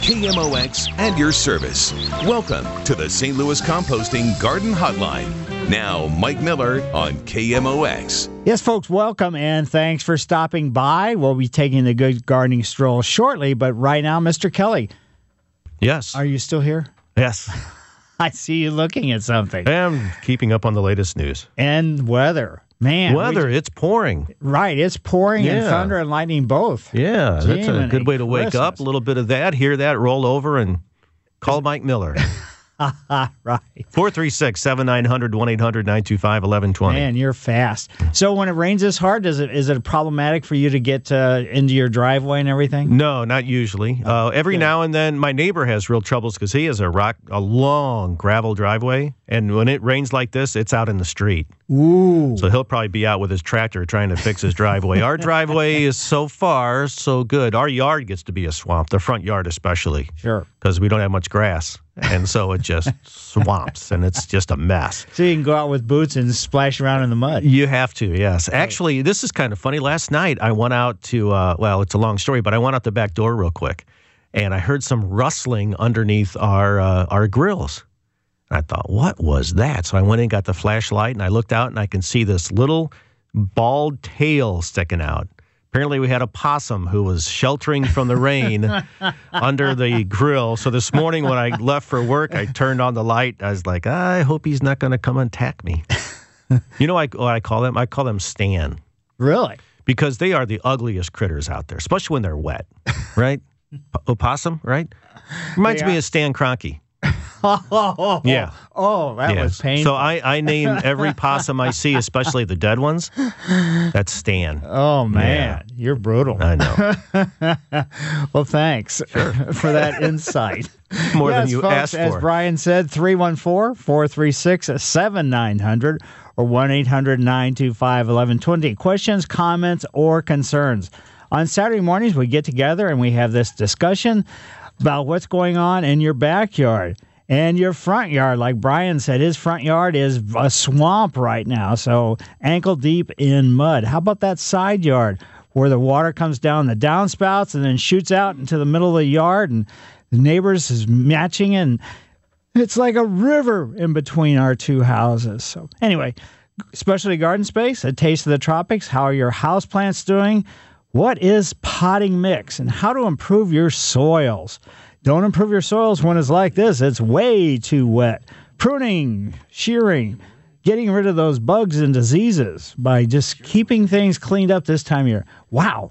KMOX and your service. Welcome to the St. Louis Composting Garden Hotline. Now, Mike Miller on KMOX. Yes, folks, welcome, and thanks for stopping by. We'll be taking the good gardening stroll shortly, but right now, Mr. Kelly. Yes. Are you still here? Yes. I see you looking at something. I'm keeping up on the latest news. And weather. Man. It's pouring. Right, it's pouring and thunder and lightning both. Yeah, that's a good way to wake up. A little bit of that, hear that, roll over, and call Mike Miller. Right. 436-7900, 1-800-925-1120. Man, you're fast. So when it rains this hard, is it problematic for you to get into your driveway and everything? No, not usually. Every now and then, my neighbor has real troubles because he has a long gravel driveway, and when it rains like this, it's out in the street. Ooh. So he'll probably be out with his tractor trying to fix his driveway. Our driveway is so far so good. Our yard gets to be a swamp, the front yard especially. Sure. Because we don't have much grass. And so it just swamps, and it's just a mess. So you can go out with boots and splash around in the mud. You have to, yes. Actually, this is kind of funny. Last night, I went out to, it's a long story, but I went out the back door real quick, and I heard some rustling underneath our grills. And I thought, what was that? So I went in, got the flashlight, and I looked out, and I can see this little bald tail sticking out. Apparently, we had a possum who was sheltering from the rain under the grill. So this morning when I left for work, I turned on the light. I was like, I hope he's not going to come attack me. You know what I call them? I call them Stan. Really? Because they are the ugliest critters out there, especially when they're wet, right? Opossum, right? Reminds me of Stan Kroenke. Yeah. Oh, that was painful. So I name every possum I see, especially the dead ones. That's Stan. Oh, man. Yeah. You're brutal. I know. Well, thanks for that insight. More than you folks, asked for. As Brian said, 314-436-7900 or 1-800-925-1120. Questions, comments, or concerns. On Saturday mornings, we get together and we have this discussion about what's going on in your backyard. And your front yard, like Brian said, his front yard is a swamp right now, so ankle deep in mud. How about that side yard where the water comes down the downspouts and then shoots out into the middle of the yard and the neighbors is matching, and it's like a river in between our two houses. So anyway, Specialty Garden Space, a taste of the tropics. How are your houseplants doing? What is potting mix and how to improve your soils? Don't improve your soils when it's like this. It's way too wet. Pruning, shearing, getting rid of those bugs and diseases by just keeping things cleaned up this time of year. Wow.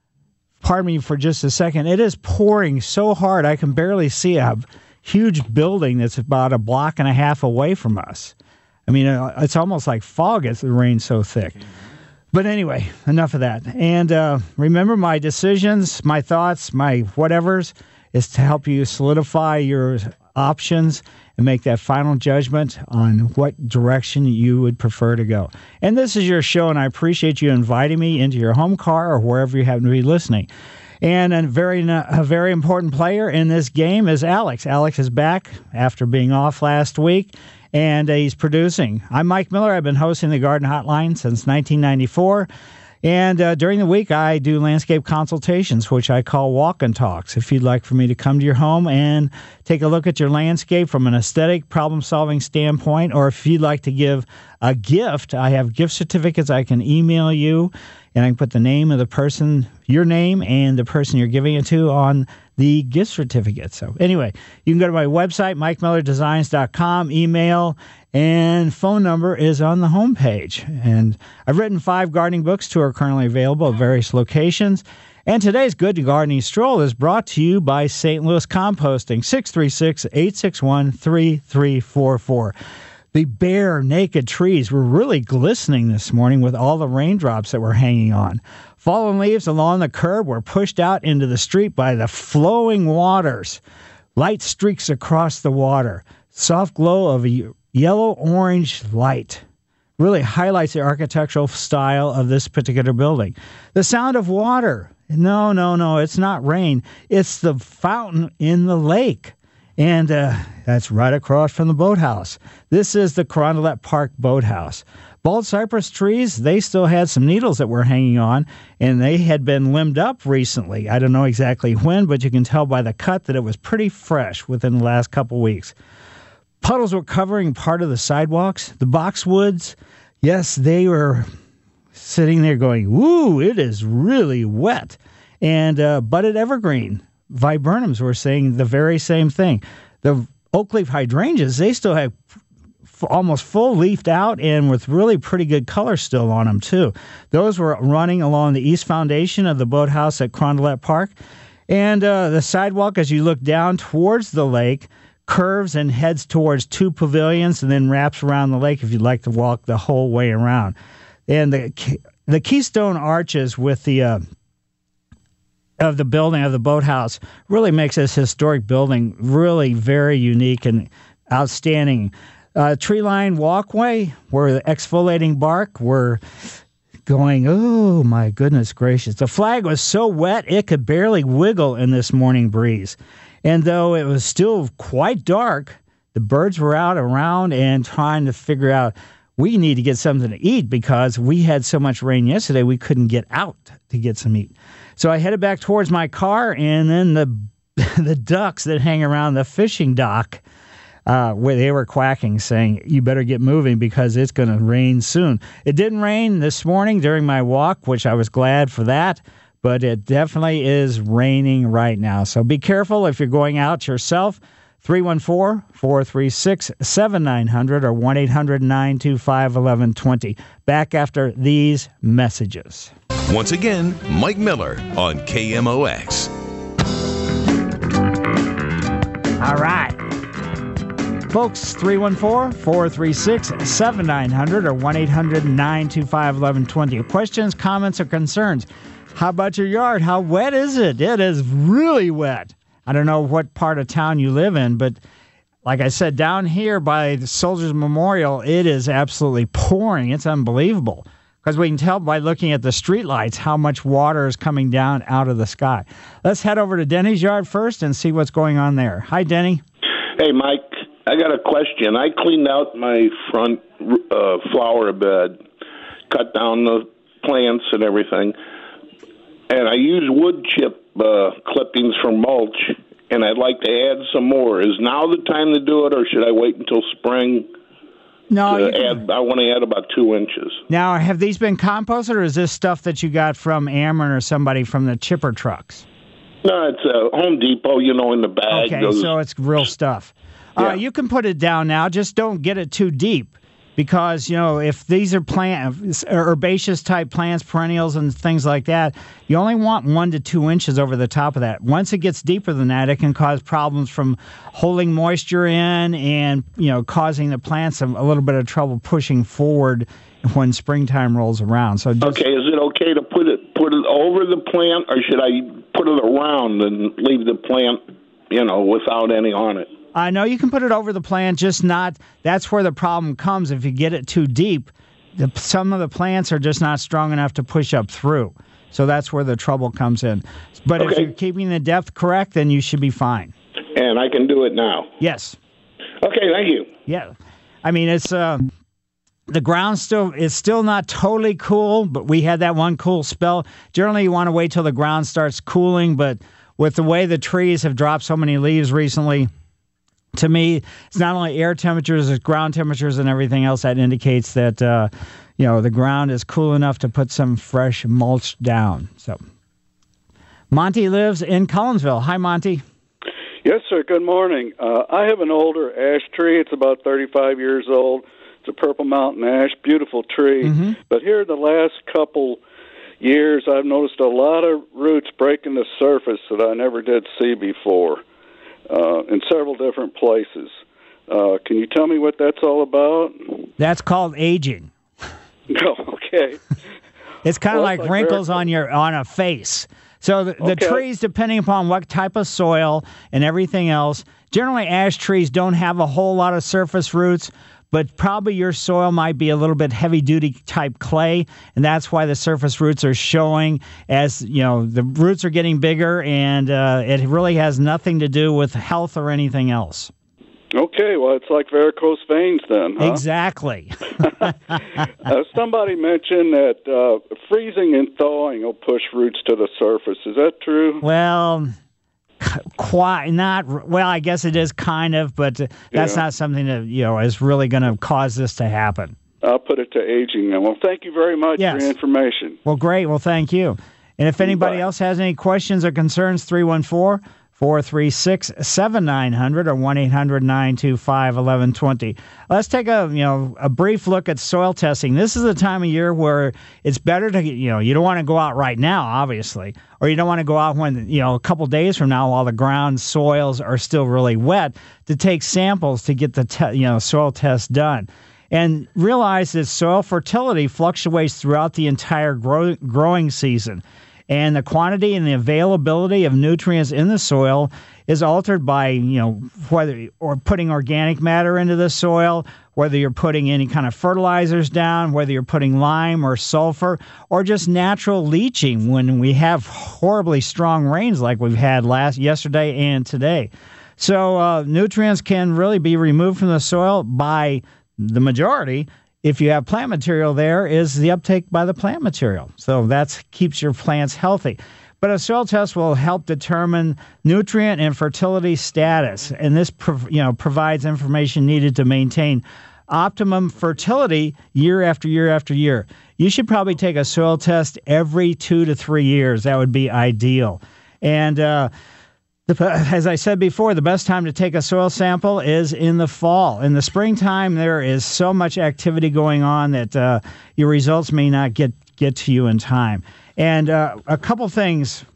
Pardon me for just a second. It is pouring so hard I can barely see a huge building that's about a block and a half away from us. I mean, it's almost like fog as the rain's so thick. But anyway, enough of that. And remember, my decisions, my thoughts, my whatevers is to help you solidify your options and make that final judgment on what direction you would prefer to go. And this is your show, and I appreciate you inviting me into your home car or wherever you happen to be listening. And a very important player in this game is Alex. Alex is back after being off last week, and he's producing. I'm Mike Miller. I've been hosting the Garden Hotline since 1994. And during the week, I do landscape consultations, which I call walk and talks. If you'd like for me to come to your home and take a look at your landscape from an aesthetic, problem-solving standpoint, or if you'd like to give a gift, I have gift certificates I can email you, and I can put the name of the person, your name, and the person you're giving it to on the gift certificate. So anyway, you can go to my website, MikeMillerDesigns.com, email, and phone number is on the homepage. And I've written 5 gardening books. 2 are currently available at various locations. And today's Good Gardening Stroll is brought to you by St. Louis Composting, 636-861-3344. The bare, naked trees were really glistening this morning with all the raindrops that were hanging on. Fallen leaves along the curb were pushed out into the street by the flowing waters. Light streaks across the water. Soft glow of a yellow-orange light really highlights the architectural style of this particular building. The sound of water. No, it's not rain. It's the fountain in the lake. And that's right across from the boathouse. This is the Carondelet Park Boathouse. Bald cypress trees, they still had some needles that were hanging on, and they had been limbed up recently. I don't know exactly when, but you can tell by the cut that it was pretty fresh within the last couple weeks. Puddles were covering part of the sidewalks. The boxwoods, yes, they were sitting there going, "Woo, it is really wet." And budded evergreen viburnums were saying the very same thing. The oak leaf hydrangeas, they still have almost full leafed out and with really pretty good color still on them too. Those were running along the east foundation of the boathouse at Carondelet Park. And the sidewalk, as you look down towards the lake, curves and heads towards two pavilions and then wraps around the lake if you'd like to walk the whole way around. And the keystone arches with the of the building of the boathouse really makes this historic building really very unique and outstanding. Tree-lined walkway where the exfoliating bark were going, oh my goodness gracious. The flag was so wet it could barely wiggle in this morning breeze. And though it was still quite dark, the birds were out around and trying to figure out, we need to get something to eat because we had so much rain yesterday we couldn't get out to get some meat. So I headed back towards my car, and then the ducks that hang around the fishing dock, where they were quacking, saying, you better get moving because it's going to rain soon. It didn't rain this morning during my walk, which I was glad for that. But it definitely is raining right now. So be careful if you're going out yourself. 314-436-7900 or 1-800-925-1120. Back after these messages. Once again, Mike Miller on KMOX. All right. Folks, 314-436-7900 or 1-800-925-1120. Questions, comments, or concerns? How about your yard? How wet is it? It is really wet. I don't know what part of town you live in, but like I said, down here by the Soldiers Memorial, it is absolutely pouring. It's unbelievable because we can tell by looking at the streetlights how much water is coming down out of the sky. Let's head over to Denny's yard first and see what's going on there. Hi, Denny. Hey, Mike. I got a question. I cleaned out my front flower bed, cut down the plants and everything. And I use wood chip clippings for mulch, and I'd like to add some more. Is now the time to do it, or should I wait until spring? No, I want to add about 2 inches. Now, have these been composted, or is this stuff that you got from Ameren or somebody from the chipper trucks? No, it's Home Depot, in the bag. Okay, so it's real stuff. Yeah. You can put it down now. Just don't get it too deep. Because, if these are herbaceous type plants, perennials and things like that, you only want 1 to 2 inches over the top of that. Once it gets deeper than that, it can cause problems from holding moisture in and, causing the plants a little bit of trouble pushing forward when springtime rolls around. So okay, is it okay to put it over the plant, or should I put it around and leave the plant, without any on it? I know you can put it over the plant, just not. That's where the problem comes. If you get it too deep, some of the plants are just not strong enough to push up through. So that's where the trouble comes in. But if you're keeping the depth correct, then you should be fine. And I can do it now? Yes. Okay, thank you. Yeah. I mean, it's the ground is still not totally cool, but we had that one cool spell. Generally, you want to wait till the ground starts cooling, but with the way the trees have dropped so many leaves recently, to me, it's not only air temperatures, it's ground temperatures and everything else that indicates that, the ground is cool enough to put some fresh mulch down. So, Monty lives in Collinsville. Hi, Monty. Yes, sir. Good morning. I have an older ash tree. It's about 35 years old. It's a purple mountain ash, beautiful tree. Mm-hmm. But here the last couple years, I've noticed a lot of roots breaking the surface that I never did see before. In several different places. Can you tell me what that's all about? That's called aging. Oh, okay. It's kind of like wrinkles on a face. So the trees, depending upon what type of soil and everything else, generally ash trees don't have a whole lot of surface roots, but probably your soil might be a little bit heavy-duty type clay, and that's why the surface roots are showing as, the roots are getting bigger, and it really has nothing to do with health or anything else. Okay. Okay, well, it's like varicose veins then, huh? Exactly. Somebody mentioned that freezing and thawing will push roots to the surface. Is that true? Well, quite not. Well, I guess it is kind of, but that's not something that is really going to cause this to happen. I'll put it to aging then. Well, thank you very much for your information. Well, great. Well, thank you. And if anybody else has any questions or concerns, 314-436-7900 or 1-800-925-1120. Let's take a brief look at soil testing. This is the time of year where it's better to, you don't want to go out right now, obviously, or you don't want to go out when, a couple days from now while the ground soils are still really wet to take samples to get the, soil test done. And realize that soil fertility fluctuates throughout the entire growing season. And the quantity and the availability of nutrients in the soil is altered by, whether or putting organic matter into the soil, whether you're putting any kind of fertilizers down, whether you're putting lime or sulfur, or just natural leaching when we have horribly strong rains like we've had yesterday and today. So nutrients can really be removed from the soil by the majority. If you have plant material there, is the uptake by the plant material. So that keeps your plants healthy. But a soil test will help determine nutrient and fertility status. And this provides information needed to maintain optimum fertility year after year after year. You should probably take a soil test every 2 to 3 years. That would be ideal. And as I said before, the best time to take a soil sample is in the fall. In the springtime, there is so much activity going on that your results may not get to you in time. And a couple things.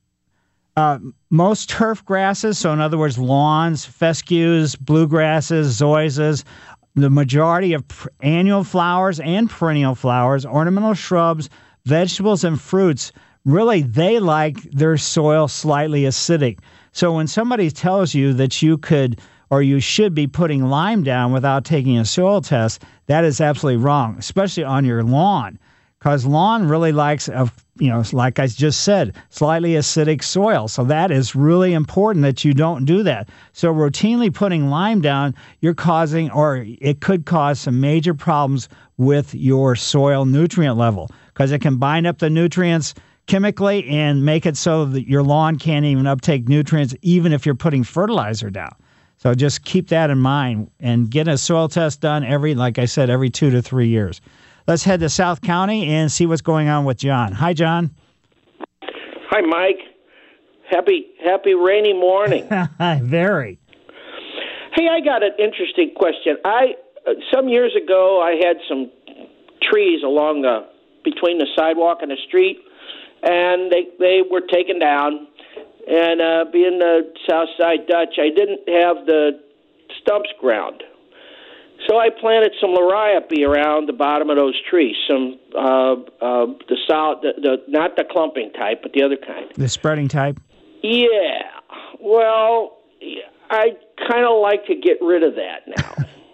Most turf grasses, so in other words, lawns, fescues, bluegrasses, zoysias, the majority of annual flowers and perennial flowers, ornamental shrubs, vegetables, and fruits, really, they like their soil slightly acidic. So when somebody tells you that you could or you should be putting lime down without taking a soil test, that is absolutely wrong, especially on your lawn, because lawn really likes, like I just said, slightly acidic soil. So that is really important that you don't do that. So routinely putting lime down, you're causing, or it could cause some major problems with your soil nutrient level, because it can bind up the nutrients chemically and make it so that your lawn can't even uptake nutrients even if you're putting fertilizer down. So just keep that in mind and get a soil test done every 2 to 3 years. Let's head to South County and see what's going on with John. Hi, John. Hi, Mike. Happy rainy morning. Very. Hey, I got an interesting question. Some years ago, I had some trees between the sidewalk and the street, and they were taken down. And being the South Side Dutch, I didn't have the stumps ground. So I planted some liriope around the bottom of those trees, some not the clumping type, but the other kind. The spreading type? Yeah. Well, I kind of like to get rid of that now.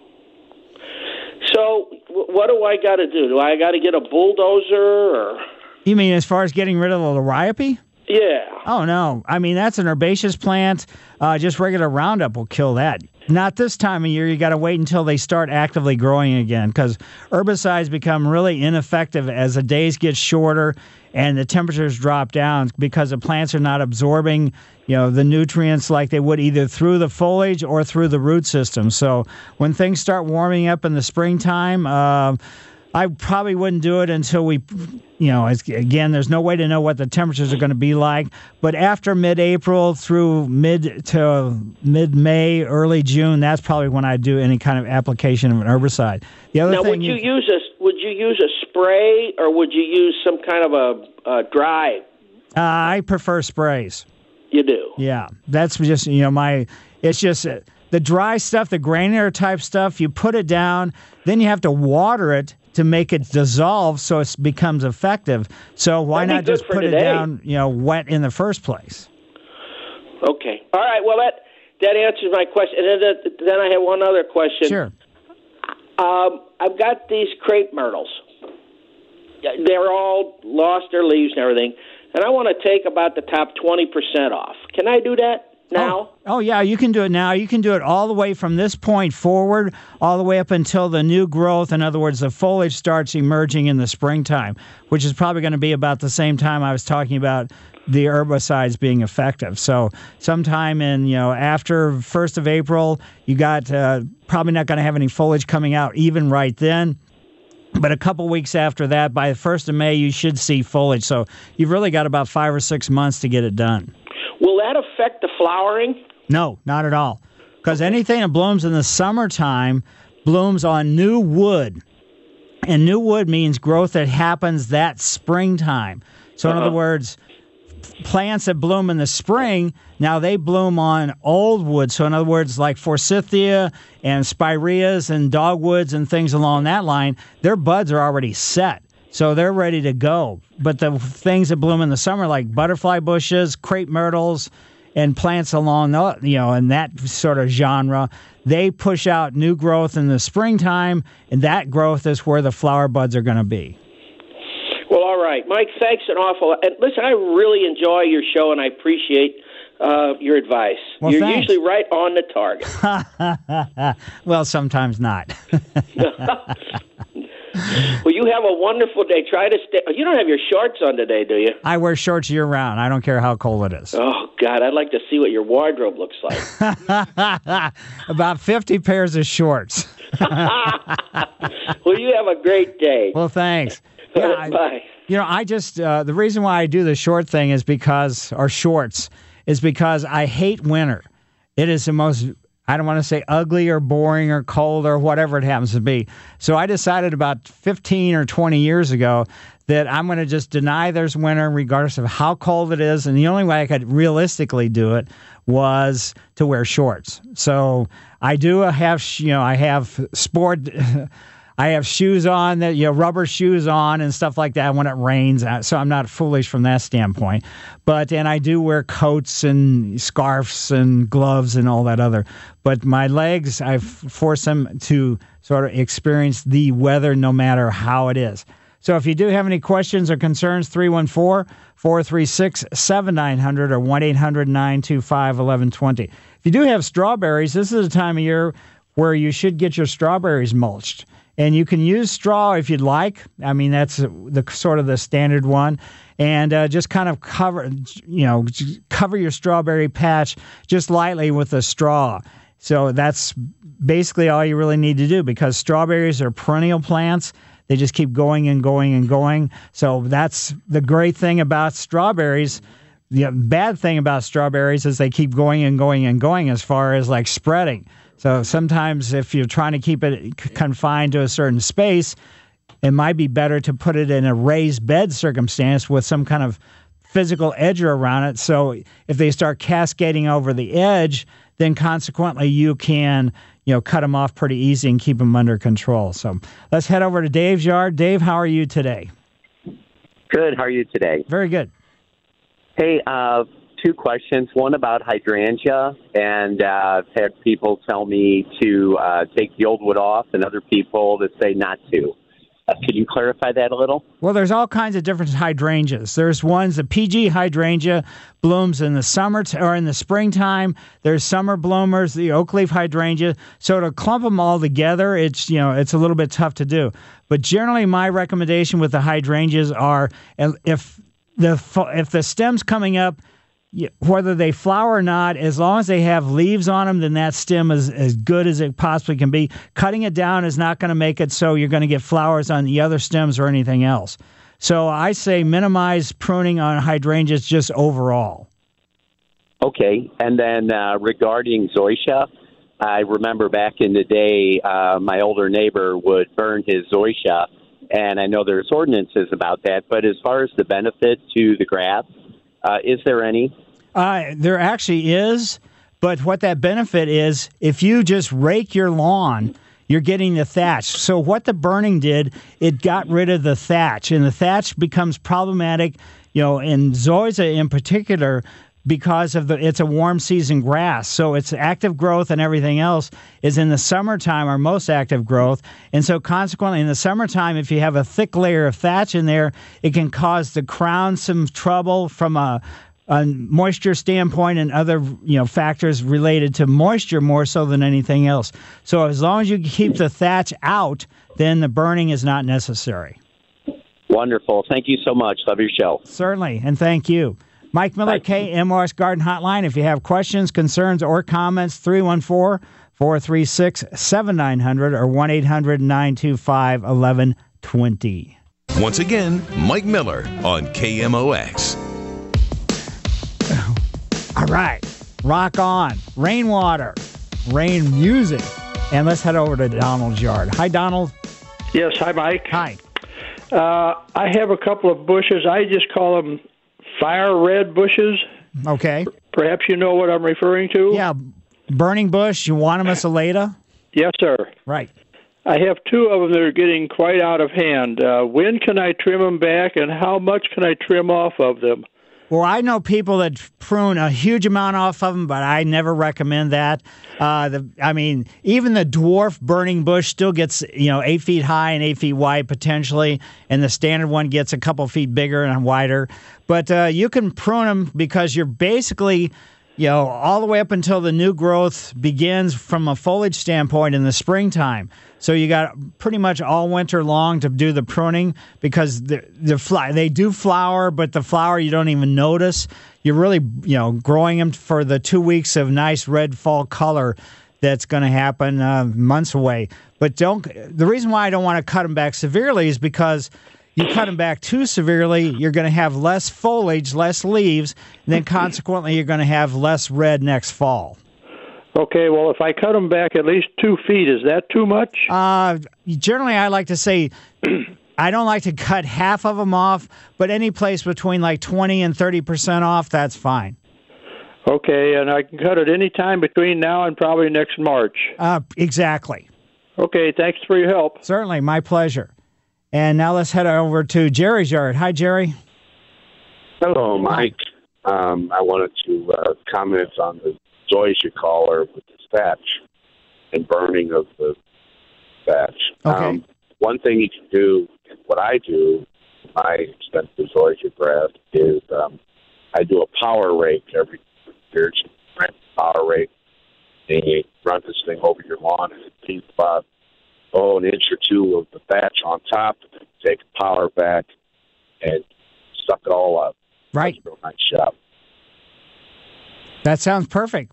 So what do I got to do? Do I got to get a bulldozer? Or? You mean as far as getting rid of the liriope? Yeah. Oh, no. I mean, that's an herbaceous plant. Just regular Roundup will kill that. Not this time of year. You got to wait until they start actively growing again, because herbicides become really ineffective as the days get shorter and the temperatures drop down, because the plants are not absorbing, the nutrients like they would either through the foliage or through the root system. So when things start warming up in the springtime, I probably wouldn't do it until again, there's no way to know what the temperatures are going to be like. But after mid-April through mid-May, early June, that's probably when I do any kind of application of an herbicide. The other thing would you use a spray, or would you use some kind of a dry? I prefer sprays. You do? Yeah, that's just it's just the dry stuff, the granular type stuff. You put it down, then you have to water it to make it dissolve so it becomes effective. So why not just put it down, wet in the first place? Okay. All right. Well, that answers my question. And then I have one other question. Sure. I've got these crepe myrtles. They're all lost their leaves and everything, and I want to take about the top 20% off. Can I do that? now? Oh, yeah, you can do it now. You can do it all the way from this point forward, all the way up until the new growth. In other words, the foliage starts emerging in the springtime, which is probably going to be about the same time I was talking about the herbicides being effective. So sometime in, after 1st of April, you got probably not going to have any foliage coming out even right then. But a couple weeks after that, by the 1st of May, you should see foliage. So you've really got about 5 or 6 months to get it done. Will that affect the flowering? No, not at all. Because anything that blooms in the summertime blooms on new wood. And new wood means growth that happens that springtime. So in other words, plants that bloom in the spring, now they bloom on old wood. So in other words, like forsythia and spireas and dogwoods and things along that line, their buds are already set. So they're ready to go. But the things that bloom in the summer, like butterfly bushes, crepe myrtles, and plants along the, in that sort of genre, they push out new growth in the springtime, and that growth is where the flower buds are going to be. Well, all right. Mike, thanks an awful lot. And listen, I really enjoy your show, and I appreciate your advice. Well, You're thanks. usually right on the target. Well, sometimes not. Well, you have a wonderful day. Try to stay. You don't have your shorts on today, do you? I wear shorts year-round. I don't care how cold it is. Oh, God, I'd like to see what your wardrobe looks like. About 50 pairs of shorts. Well, you have a great day. Well, thanks. Bye. I just, the reason why I do the short thing is because I hate winter. It is the most, I don't want to say ugly or boring or cold or whatever it happens to be. So I decided about 15 or 20 years ago that I'm going to just deny there's winter regardless of how cold it is. And the only way I could realistically do it was to wear shorts. So I do have, I have sport... I have shoes on, that rubber shoes on and stuff like that when it rains. So I'm not foolish from that standpoint. And I do wear coats and scarves and gloves and all that other. But my legs, I've forced them to sort of experience the weather no matter how it is. So if you do have any questions or concerns, 314-436-7900 or 1-800-925-1120. If you do have strawberries, this is a time of year where you should get your strawberries mulched. And you can use straw if you'd like. I mean, that's the sort of the standard one. And just kind of cover your strawberry patch just lightly with a straw. So that's basically all you really need to do, because strawberries are perennial plants. They just keep going and going and going. So that's the great thing about strawberries. The bad thing about strawberries is they keep going and going and going as far as like spreading. So sometimes if you're trying to keep it confined to a certain space, it might be better to put it in a raised bed circumstance with some kind of physical edge around it. So if they start cascading over the edge, then consequently you can, cut them off pretty easy and keep them under control. So let's head over to Dave's yard. Dave, how are you today? Good. How are you today? Very good. Hey, 2 questions. One about hydrangea, and I've had people tell me to take the old wood off, and other people that say not to. Could you clarify that a little? Well, there's all kinds of different hydrangeas. There's ones, the PG hydrangea blooms in the summer or in the springtime. There's summer bloomers, the oak leaf hydrangea. So to clump them all together, it's a little bit tough to do. But generally, my recommendation with the hydrangeas are if the stem's coming up, whether they flower or not, as long as they have leaves on them, then that stem is as good as it possibly can be. Cutting it down is not going to make it so you're going to get flowers on the other stems or anything else. So I say minimize pruning on hydrangeas just overall. Okay. And then regarding zoysia, I remember back in the day, my older neighbor would burn his zoysia, and I know there's ordinances about that. But as far as the benefit to the grass, is there any? There actually is, but what that benefit is, if you just rake your lawn, you're getting the thatch. So what the burning did, it got rid of the thatch, and the thatch becomes problematic, in zoysia in particular, because it's a warm season grass. So its active growth and everything else is in the summertime, our most active growth. And so consequently, in the summertime, if you have a thick layer of thatch in there, it can cause the crown some trouble from a moisture standpoint and other factors related to moisture more so than anything else. So as long as you keep the thatch out, then the burning is not necessary. Wonderful. Thank you so much. Love your show. Certainly, and thank you. Mike Miller, KMOX Garden Hotline. If you have questions, concerns, or comments, 314-436-7900 or 1-800-925-1120. Once again, Mike Miller on KMOX. All right, rock on. Rainwater, rain music. And let's head over to Donald's yard. Hi, Donald. Yes, hi, Mike. Hi. I have a couple of bushes. I just call them fire red bushes. Okay. Perhaps you know what I'm referring to? Yeah, burning bush, Euonymus alata. Yes, sir. Right. I have two of them that are getting quite out of hand. When can I trim them back, and how much can I trim off of them? Well, I know people that prune a huge amount off of them, but I never recommend that. Even the dwarf burning bush still gets, 8 feet high and 8 feet wide potentially, and the standard one gets a couple feet bigger and wider. But you can prune them because you're basically, all the way up until the new growth begins from a foliage standpoint in the springtime. So you got pretty much all winter long to do the pruning because they do flower, but the flower you don't even notice. You're really, growing them for the 2 weeks of nice red fall color that's going to happen months away. But the reason why I don't want to cut them back severely is because you cut them back too severely, you're going to have less foliage, less leaves, and then consequently you're going to have less red next fall. Okay, well, if I cut them back at least 2 feet, is that too much? Generally, I like to say I don't like to cut half of them off, but any place between like 20 and 30% off, that's fine. Okay, and I can cut it any time between now and probably next March. Exactly. Okay, thanks for your help. Certainly, my pleasure. And now let's head over to Jerry's yard. Hi, Jerry. Hello, Mike. I wanted to comment on the zoysia caller with the thatch and burning of the thatch. Okay. One thing you can do, and what I do, my expensive zoysia grass, is I do a power rake every year. Rent power rake, and you run this thing over your lawn, and it leaves about an inch or two of the thatch on top, and then take a power back and suck it all up. Right. That's a real nice job. That sounds perfect.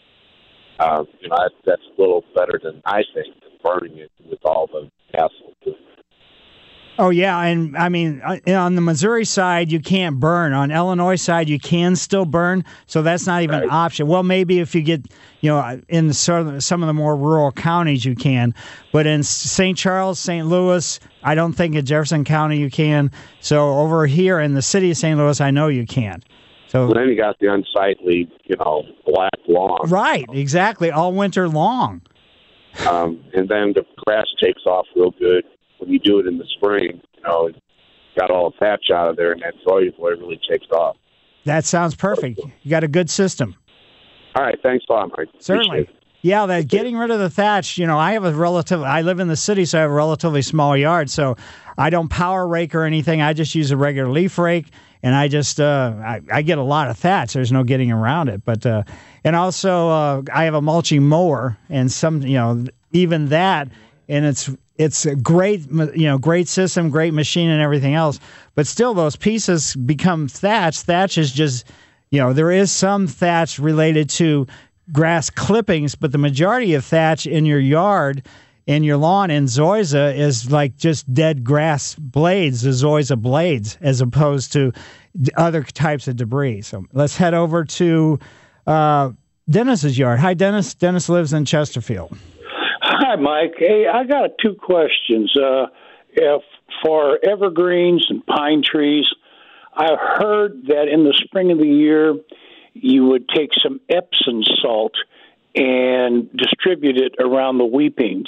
That's a little better than I think than burning it with all the hassle. Oh, yeah, and I mean, on the Missouri side, you can't burn. On Illinois side, you can still burn, so that's not even an option. Well, maybe if you get, in some of the more rural counties, you can. But in St. Charles, St. Louis, I don't think in Jefferson County you can. So over here in the city of St. Louis, I know you can. So then you got the unsightly, black lawn. Right, exactly, all winter long. And then the grass takes off real good. When you do it in the spring, got all the thatch out of there, and that zoysia really takes off. That sounds perfect. You got a good system. All right, thanks a lot, Mike. Certainly. Yeah, that getting rid of the thatch, I live in the city, so I have a relatively small yard, so I don't power rake or anything. I just use a regular leaf rake, and I just, I get a lot of thatch. There's no getting around it. But, and also, I have a mulching mower, and even that, and it's a great, great system, great machine and everything else. But still, those pieces become thatch. Thatch is just, there is some thatch related to grass clippings, but the majority of thatch in your yard, in your lawn, in zoysia is like just dead grass blades, the zoysia blades, as opposed to other types of debris. So let's head over to Dennis's yard. Hi, Dennis. Dennis lives in Chesterfield. Hi, Mike. Hey, I got two questions. If for evergreens and pine trees, I heard that in the spring of the year, you would take some Epsom salt and distribute it around the weepings.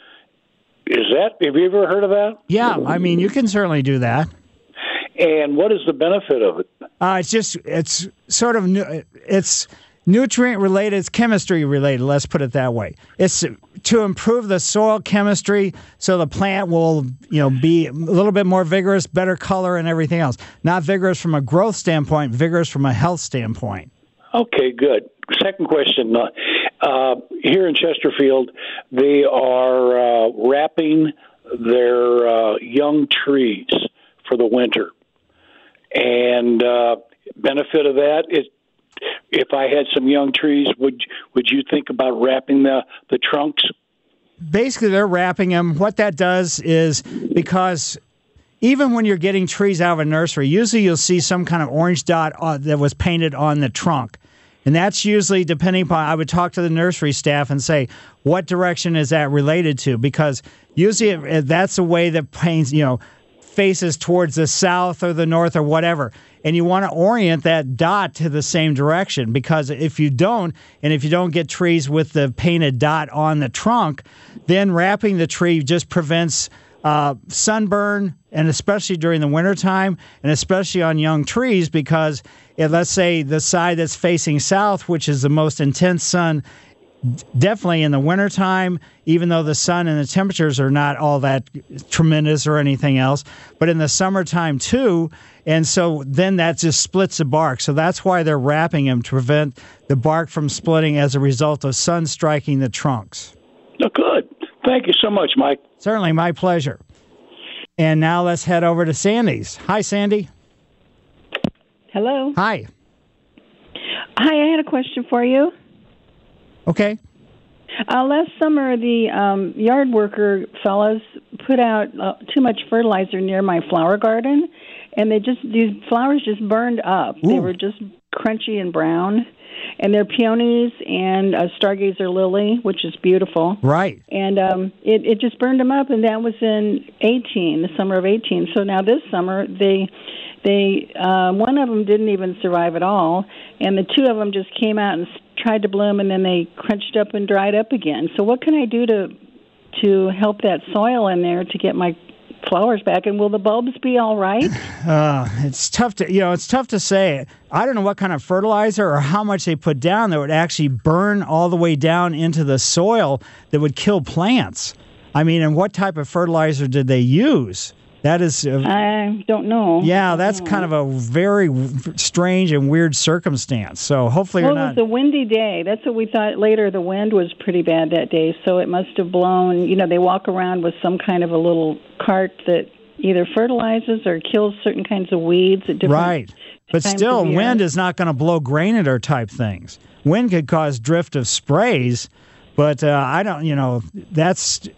Have you ever heard of that? Yeah, I mean, you can certainly do that. And what is the benefit of it? It's nutrient related, it's chemistry related, let's put it that way. It's to improve the soil chemistry so the plant will, be a little bit more vigorous, better color and everything else. Not vigorous from a growth standpoint, vigorous from a health standpoint. Okay, good. Second question. Here in Chesterfield, they are wrapping their young trees for the winter. And benefit of that is, if I had some young trees, would you think about wrapping the trunks? Basically, they're wrapping them. What that does is, because even when you're getting trees out of a nursery, usually you'll see some kind of orange dot that was painted on the trunk. And that's usually, depending upon, I would talk to the nursery staff and say, what direction is that related to? Because usually that's the way that paints, faces towards the south or the north or whatever. And you want to orient that dot to the same direction, because if you don't get trees with the painted dot on the trunk, then wrapping the tree just prevents sunburn, and especially during the wintertime, and especially on young trees, because let's say the side that's facing south, which is the most intense sun, definitely in the wintertime, even though the sun and the temperatures are not all that tremendous or anything else, but in the summertime too. And so then that just splits the bark. So that's why they're wrapping them, to prevent the bark from splitting as a result of sun striking the trunks. Oh, good. Thank you so much, Mike. Certainly, my pleasure. And now let's head over to Sandy's. Hi, Sandy. Hello. Hi. Hi, I had a question for you. Okay. Last summer, the yard worker fellas put out too much fertilizer near my flower garden, and these flowers just burned up. Ooh. They were just crunchy and brown, and they're peonies and a stargazer lily, which is beautiful. Right. And it just burned them up, and that was in the summer of 18. So now this summer, they one of them didn't even survive at all, and the two of them just came out and tried to bloom, and then they crunched up and dried up again. So what can I do to help that soil in there to get my flowers back? And will the bulbs be all right? It's tough to say. I don't know what kind of fertilizer or how much they put down that would actually burn all the way down into the soil that would kill plants. I mean, and what type of fertilizer did they use? That is... I don't know. Yeah, that's kind of a very strange and weird circumstance. So hopefully you're not... It was a windy day. That's what we thought later. The wind was pretty bad that day, so it must have blown... they walk around with some kind of a little cart that either fertilizes or kills certain kinds of weeds at different Right. But still, wind is not going to blow granitor type things. Wind could cause drift of sprays, but I don't, that's...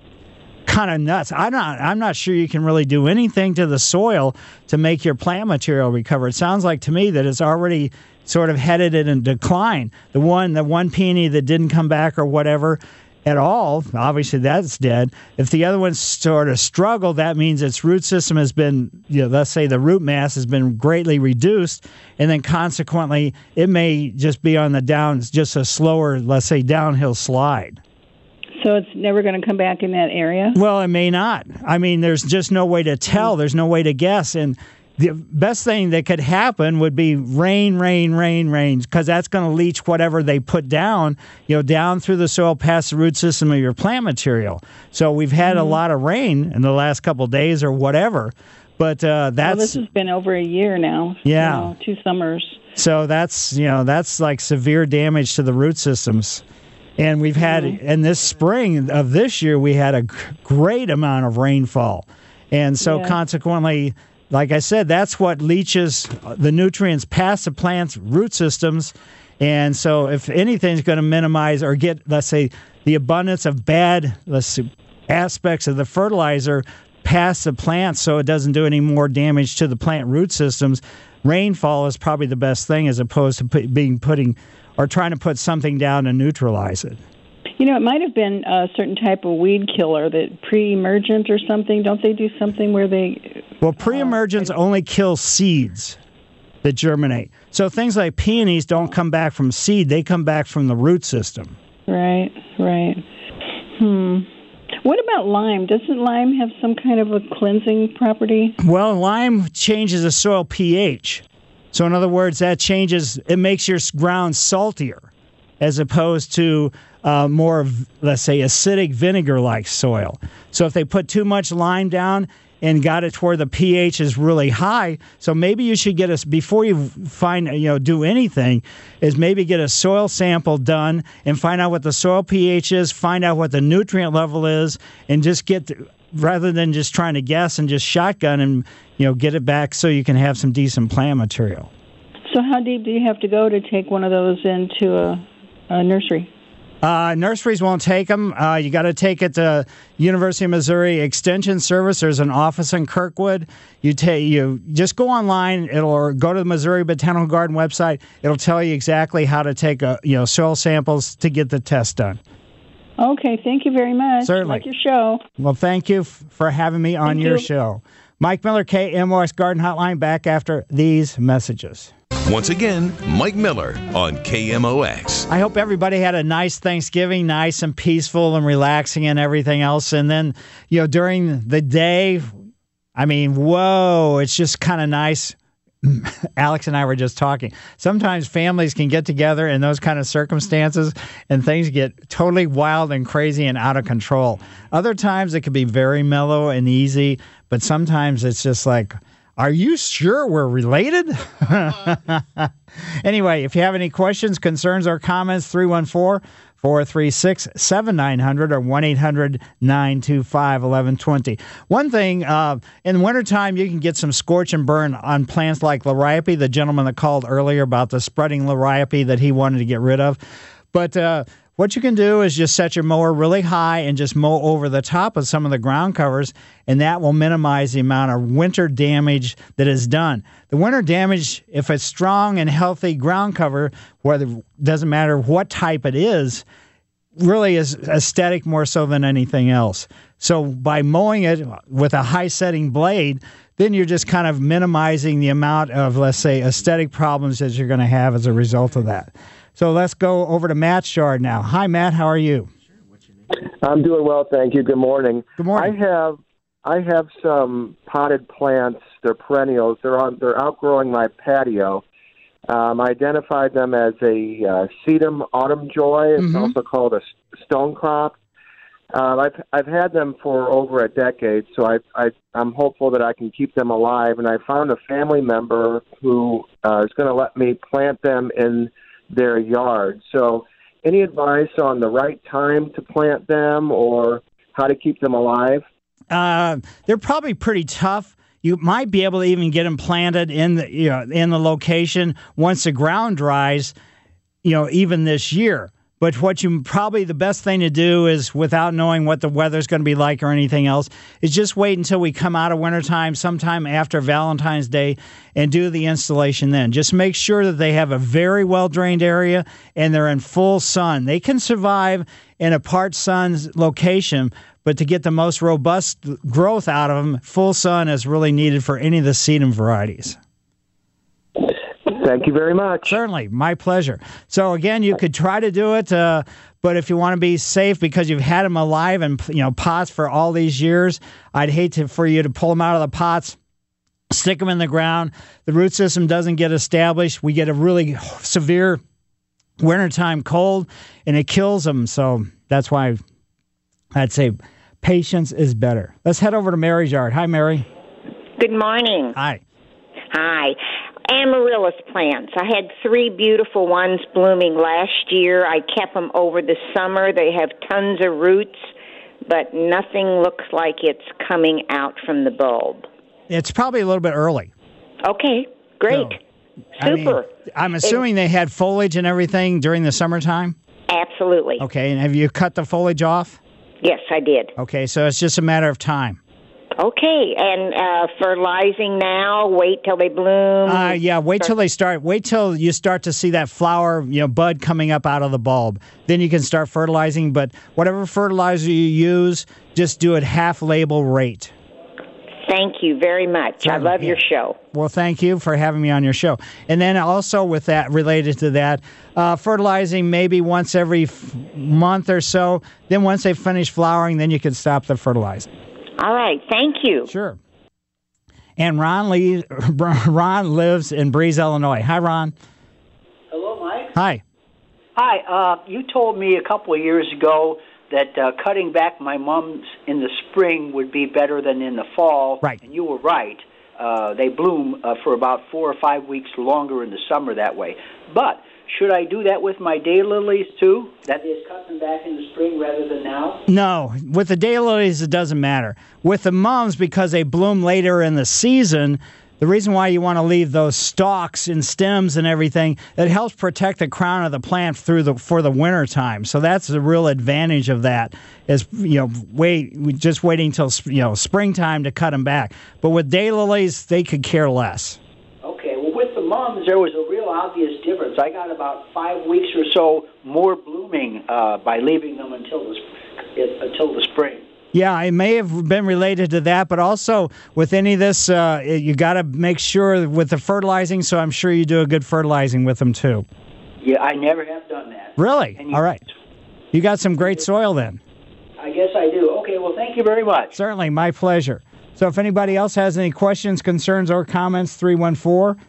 kind of nuts. I'm not sure you can really do anything to the soil to make your plant material recover. It sounds like to me that it's already sort of headed in decline. The one peony that didn't come back or whatever at all, obviously that's dead. If the other ones sort of struggle, that means its root system has been, let's say the root mass has been greatly reduced, and then consequently it may just be on the down, just a slower, let's say, downhill slide. So it's never going to come back in that area? Well, it may not. I mean, there's just no way to tell. There's no way to guess. And the best thing that could happen would be rain, because that's going to leach whatever they put down, down through the soil past the root system of your plant material. So we've had a lot of rain in the last couple of days or whatever. But this has been over a year now. Yeah. 2 summers. So that's like severe damage to the root systems. And we've had, in this spring of this year, we had a great amount of rainfall. And so consequently, like I said, that's what leaches the nutrients past the plant's root systems. And so if anything's going to minimize or get, let's say, the abundance of bad aspects of the fertilizer past the plant so it doesn't do any more damage to the plant root systems, rainfall is probably the best thing as opposed to trying to put something down to neutralize it. It might have been a certain type of weed killer, that pre-emergent or something. Don't they do something where they... Well, pre-emergents only kill seeds that germinate. So things like peonies don't come back from seed. They come back from the root system. Right. What about lime? Doesn't lime have some kind of a cleansing property? Well, lime changes the soil pH. So in other words, that changes, it makes your ground saltier as opposed to more of, let's say, acidic vinegar-like soil. So if they put too much lime down and got it to where the pH is really high, so maybe you should get before you do anything, is maybe get a soil sample done and find out what the soil pH is, find out what the nutrient level is, and just rather than just trying to guess and just shotgun and get it back so you can have some decent plant material. So how deep do you have to go to take one of those into a nursery? Nurseries won't take them. You got to take it to University of Missouri Extension Service. There's an office in Kirkwood. You just go online. Or go to the Missouri Botanical Garden website. It'll tell you exactly how to take soil samples to get the test done. Okay, thank you very much. Certainly. I like your show. Well, thank you for having me on your show. Mike Miller, KMOX Garden Hotline, back after these messages. Once again, Mike Miller on KMOX. I hope everybody had a nice Thanksgiving, nice and peaceful and relaxing and everything else. And then, during the day, it's just kind of nice. Alex and I were just talking. Sometimes families can get together in those kind of circumstances and things get totally wild and crazy and out of control. Other times it can be very mellow and easy, but sometimes it's just like, are you sure we're related? Anyway, if you have any questions, concerns, or comments, 314-436-7900 or 1-800-925-1120. One thing, in wintertime, you can get some scorch and burn on plants like liriope, the gentleman that called earlier about the spreading liriope that he wanted to get rid of. But what you can do is just set your mower really high and just mow over the top of some of the ground covers, and that will minimize the amount of winter damage that is done. The winter damage, if it's strong and healthy ground cover, doesn't matter what type it is, really is aesthetic more so than anything else. So by mowing it with a high-setting blade, then you're just kind of minimizing the amount of, let's say, aesthetic problems that you're going to have as a result of that. So let's go over to Matt's yard now. Hi, Matt. How are you? I'm doing well, thank you. Good morning. Good morning. I have some potted plants. They're perennials. They're outgrowing my patio. I identified them as a sedum autumn joy. It's also called a stone crop. I've had them for over a decade, so I'm hopeful that I can keep them alive. And I found a family member who is going to let me plant them in their yard. So any advice on the right time to plant them or how to keep them alive? They're probably pretty tough. You might be able to even get them planted in the location once the ground dries, even this year. But the best thing to do is, without knowing what the weather's going to be like or anything else, is just wait until we come out of wintertime, sometime after Valentine's Day, and do the installation then. Just make sure that they have a very well-drained area and they're in full sun. They can survive in a part sun location, but to get the most robust growth out of them, full sun is really needed for any of the sedum varieties. Thank you very much. Certainly. My pleasure. So, again, you could try to do it, but if you want to be safe because you've had them alive in pots for all these years, I'd hate for you to pull them out of the pots, stick them in the ground. The root system doesn't get established. We get a really severe wintertime cold, and it kills them. So that's why I'd say patience is better. Let's head over to Mary's yard. Hi, Mary. Good morning. Hi. Hi. Amaryllis plants. I had 3 beautiful ones blooming last year. I kept them over the summer. They have tons of roots, but nothing looks like it's coming out from the bulb. It's probably a little bit early. Okay, great. Super. I'm assuming they had foliage and everything during the summertime? Absolutely. Okay, and have you cut the foliage off? Yes, I did. Okay, so it's just a matter of time. Okay, and fertilizing now, wait till they bloom? Yeah, wait till they start. Wait till you start to see that flower, bud coming up out of the bulb. Then you can start fertilizing, but whatever fertilizer you use, just do it half label rate. Thank you very much. I love your show. Well, thank you for having me on your show. And then also with that, related to that, fertilizing maybe once every month or so. Then once they finish flowering, then you can stop the fertilizing. All right. Thank you. Sure. And Ron lives in Breeze, Illinois. Hi, Ron. Hello, Mike. Hi. Hi. You told me a couple of years ago that cutting back my mums in the spring would be better than in the fall. Right. And you were right. They bloom for about 4 or 5 weeks longer in the summer that way. But should I do that with my daylilies too? That is, cut them back in the spring rather than now? No. With the daylilies, it doesn't matter. With the mums, because they bloom later in the season, the reason why you want to leave those stalks and stems and everything, it helps protect the crown of the plant for the winter time. So that's the real advantage of that, is just waiting till springtime to cut them back. But with daylilies, they could care less. Okay. Well, with the mums, there was a real obvious difference. I got about 5 weeks or so more blooming by leaving them until the spring. Yeah, it may have been related to that, but also with any of this, you got to make sure with the fertilizing, so I'm sure you do a good fertilizing with them too. Yeah, I never have done that. Really? All right. You got some great soil then. I guess I do. Okay, well, thank you very much. Certainly, my pleasure. So if anybody else has any questions, concerns, or comments, 314-436-7900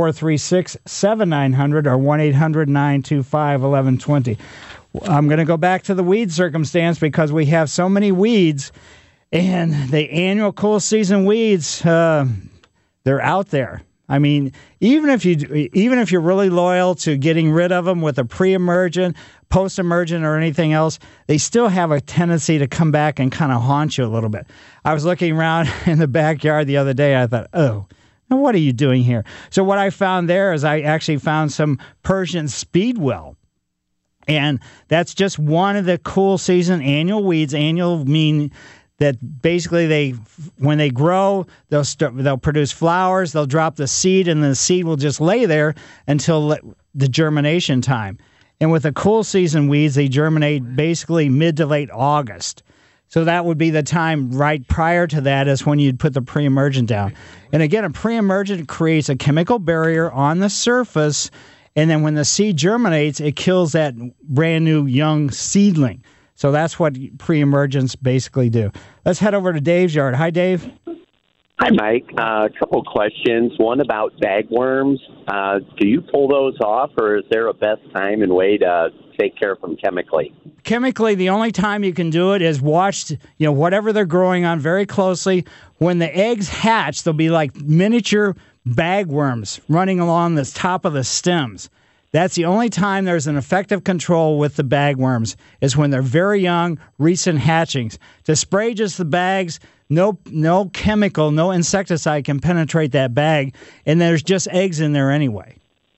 or 1-800-925-1120. I'm going to go back to the weed circumstance because we have so many weeds, and the annual cool season weeds, they're out there. I mean, even if you're really loyal to getting rid of them with a pre-emergent, post-emergent, or anything else, they still have a tendency to come back and kind of haunt you a little bit. I was looking around in the backyard the other day. I thought, oh, now what are you doing here? So what I found there is I actually found some Persian speedwell. And that's just one of the cool season annual weeds. Annual mean that basically when they grow, they'll produce flowers, they'll drop the seed, and the seed will just lay there until the germination time. And with the cool season weeds, they germinate basically mid to late August. So that would be the time right prior to that is when you'd put the pre-emergent down. And again, a pre-emergent creates a chemical barrier on the surface, and then when the seed germinates, it kills that brand new young seedling. So that's what pre-emergents basically do. Let's head over to Dave's yard. Hi, Dave. Hi, Mike. A couple questions. One about bagworms. Do you pull those off, or is there a best time and way to take care of them chemically? Chemically, the only time you can do it is watch, whatever they're growing on very closely. When the eggs hatch, they'll be like miniature bagworms running along the top of the stems. That's the only time there's an effective control with the bagworms, is when they're very young, recent hatchings. To spray just the bags, no chemical, no insecticide can penetrate that bag, and there's just eggs in there anyway.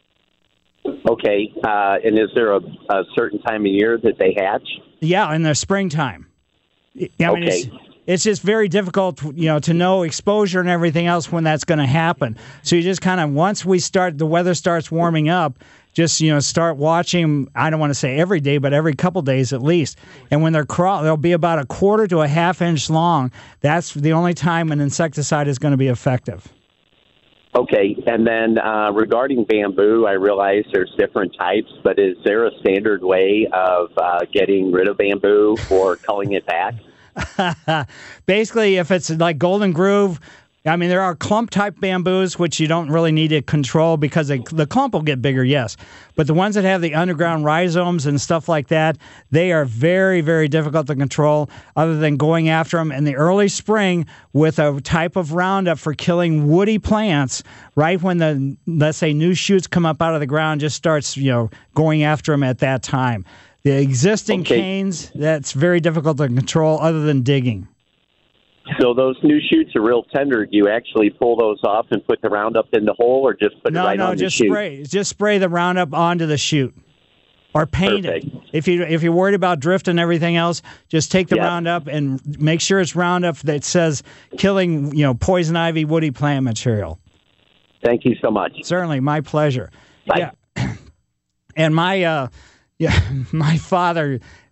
Okay, and is there a certain time of year that they hatch? Yeah, in the springtime. I mean, okay. It's just very difficult, to know exposure and everything else when that's going to happen. So you just kind of, once the weather starts warming up, just, start watching, I don't want to say every day, but every couple days at least. And when they'll be about 1/4 to a 1/2 inch long. That's the only time an insecticide is going to be effective. Okay, and then regarding bamboo, I realize there's different types, but is there a standard way of getting rid of bamboo or culling it back? Basically, if it's like Golden Groove, I mean, there are clump-type bamboos, which you don't really need to control because the clump will get bigger, yes. But the ones that have the underground rhizomes and stuff like that, they are very, very difficult to control other than going after them in the early spring with a type of Roundup for killing woody plants. Right when let's say, new shoots come up out of the ground, just starts, going after them at that time. The existing canes, that's very difficult to control other than digging. So those new shoots are real tender. Do you actually pull those off and put the Roundup in the hole, or just put it right on the shoot? No, just spray the Roundup onto the shoot, or paint it. If you're worried about drift and everything else, just take the Roundup and make sure it's Roundup that says killing, poison ivy, woody plant material. Thank you so much. Certainly, my pleasure. Bye. Yeah, and my father.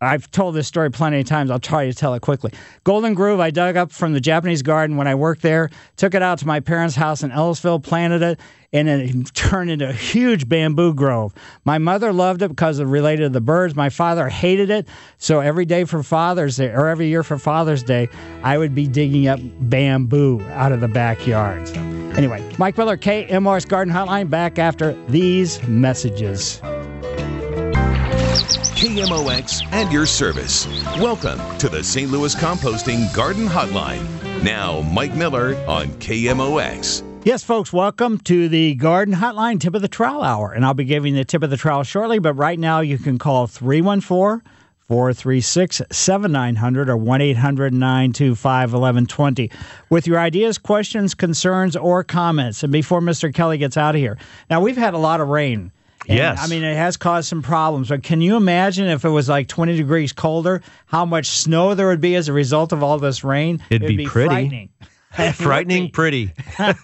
I've told this story plenty of times. I'll try to tell it quickly. Golden Groove, I dug up from the Japanese garden when I worked there, took it out to my parents' house in Ellisville, planted it, and it turned into a huge bamboo grove. My mother loved it because it related to the birds. My father hated it, so every day for Father's Day, or every year for Father's Day, I would be digging up bamboo out of the backyard. So, anyway, Mike Miller, KMOX Garden Hotline, back after these messages. KMOX and your service. Welcome to the St. Louis Composting Garden Hotline. Now, Mike Miller on KMOX. Yes, folks, welcome to the Garden Hotline Tip of the Trowel Hour. And I'll be giving the tip of the trowel shortly, but right now you can call 314-436-7900 or 1-800-925-1120 with your ideas, questions, concerns, or comments. And before Mr. Kelly gets out of here, now we've had a lot of rain. And, yes. I mean, it has caused some problems. But can you imagine if it was like 20 degrees colder, how much snow there would be as a result of all this rain? It'd be pretty. Frightening. Frightening, pretty.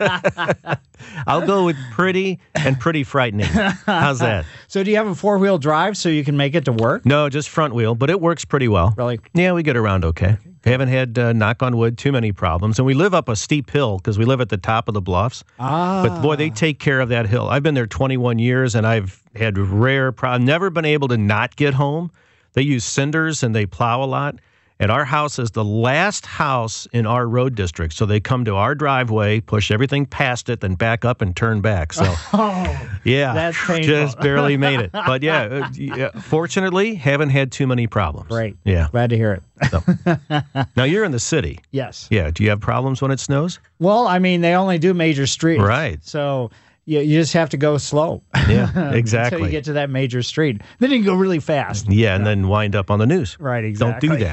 I'll go with pretty and pretty frightening. How's that? So do you have a four-wheel drive so you can make it to work? No, just front wheel, but it works pretty well. Really? Yeah, we get around okay. Haven't had, knock on wood, too many problems. And we live up a steep hill because we live at the top of the bluffs. But, boy, they take care of that hill. I've been there 21 years, and I've had rare problems. Never been able to not get home. They use cinders, and they plow a lot. And our house is the last house in our road district. So they come to our driveway, push everything past it, then back up and turn back. So, yeah, that's painful. Just barely made it. But, yeah, fortunately, haven't had too many problems. Great. Yeah. Glad to hear it. So. Now, you're in the city. Yes. Yeah. Do you have problems when it snows? Well, I mean, they only do major streets. Right. So you just have to go slow. Yeah, exactly. Until you get to that major street. Then you can go really fast. Yeah, and then wind up on the news. Right, exactly. Don't do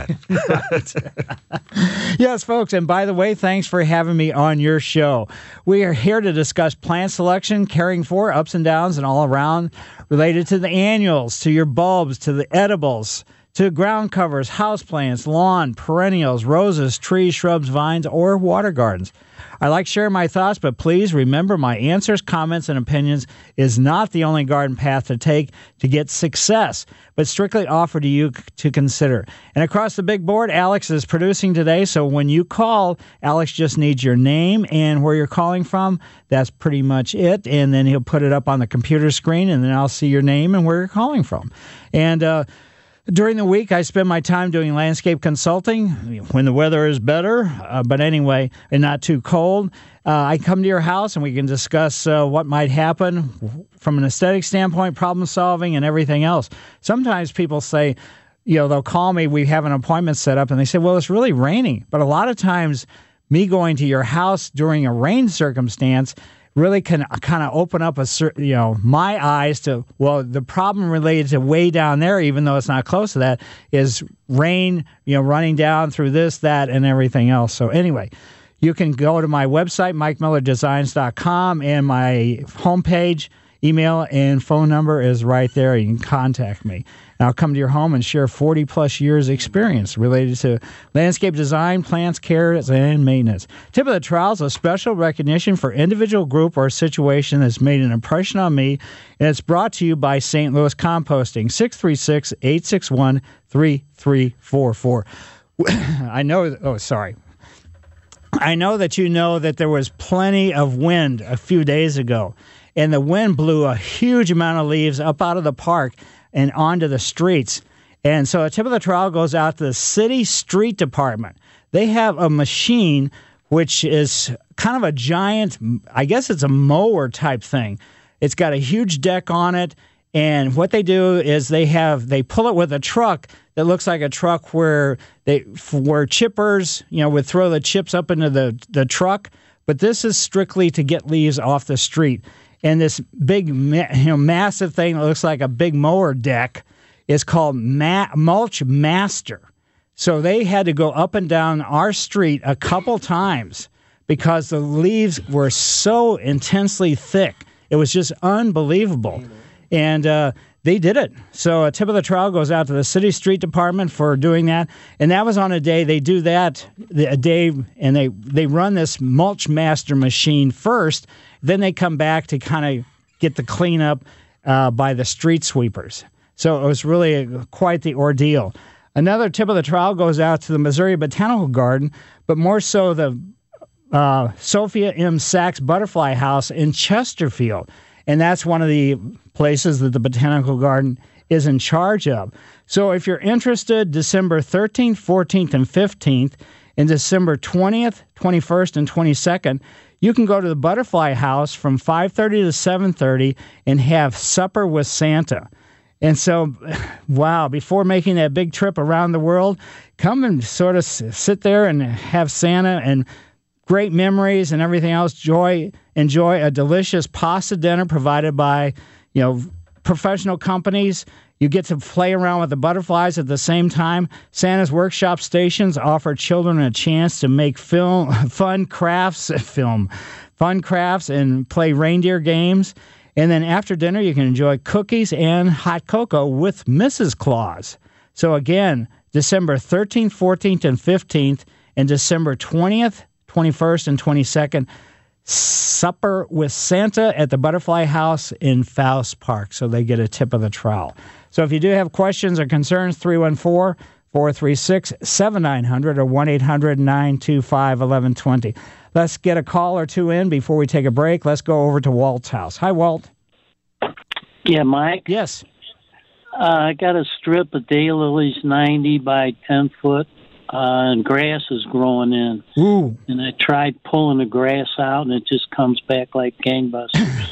that. Yes, folks, and by the way, thanks for having me on your show. We are here to discuss plant selection, caring for, ups and downs, and all around, related to the annuals, to your bulbs, to the edibles, to ground covers, houseplants, lawn, perennials, roses, trees, shrubs, vines, or water gardens. I like sharing my thoughts, but please remember my answers, comments, and opinions is not the only garden path to take to get success, but strictly offered to you to consider. And across the big board, Alex is producing today, so when you call, Alex just needs your name and where you're calling from. That's pretty much it, and then he'll put it up on the computer screen, and then I'll see your name and where you're calling from. And during the week, I spend my time doing landscape consulting when the weather is better, but anyway, and not too cold. I come to your house and we can discuss what might happen from an aesthetic standpoint, problem solving, and everything else. Sometimes people say, they'll call me, we have an appointment set up, and they say, well, it's really raining. But a lot of times, me going to your house during a rain circumstance really can kind of open up my eyes to, well, the problem related to way down there, even though it's not close to that, is rain, running down through this, that, and everything else. So anyway, you can go to my website, MikeMillerDesigns.com, and my homepage, email, and phone number is right there. You can contact me. And I'll come to your home and share 40-plus years experience related to landscape design, plants, care, and maintenance. Tip of the Trowel is a special recognition for individual, group, or situation that's made an impression on me, and it's brought to you by St. Louis Composting, 636-861-3344. I know that you know that there was plenty of wind a few days ago, and the wind blew a huge amount of leaves up out of the park and onto the streets. And so a tip of the trowel goes out to the city street department. They have a machine which is kind of a giant, I guess it's a mower type thing. It's got a huge deck on it, and what they do is they pull it with a truck that looks like a truck where chippers, would throw the chips up into the truck, but this is strictly to get leaves off the street. And this big, massive thing that looks like a big mower deck is called Mulch Master. So they had to go up and down our street a couple times because the leaves were so intensely thick. It was just unbelievable. And they did it. So a tip of the trowel goes out to the city street department for doing that. And that was on a day. They do that a day, and they run this Mulch Master machine first. Then they come back to kind of get the cleanup by the street sweepers. So it was really quite the ordeal. Another tip of the trowel goes out to the Missouri Botanical Garden, but more so the Sophia M. Sachs Butterfly House in Chesterfield. And that's one of the places that the Botanical Garden is in charge of. So if you're interested, December 13th, 14th, and 15th, and December 20th, 21st, and 22nd, you can go to the Butterfly House from 5:30 to 7:30 and have supper with Santa. And so, wow, before making that big trip around the world, come and sort of sit there and have Santa and great memories and everything else. Enjoy a delicious pasta dinner provided by, professional companies. You get to play around with the butterflies at the same time. Santa's workshop stations offer children a chance to make fun crafts and play reindeer games. And then after dinner, you can enjoy cookies and hot cocoa with Mrs. Claus. So again, December 13th, 14th, and 15th, and December 20th, 21st, and 22nd, supper with Santa at the Butterfly House in Faust Park. So they get a tip of the trowel. So if you do have questions or concerns, 314-436-7900 or 1-800-925-1120. Let's get a call or two in before we take a break. Let's go over to Walt's house. Hi, Walt. Yeah, Mike? Yes. I got a strip of daylilies 90 by 10 foot, and grass is growing in. Ooh. And I tried pulling the grass out, and it just comes back like gangbusters.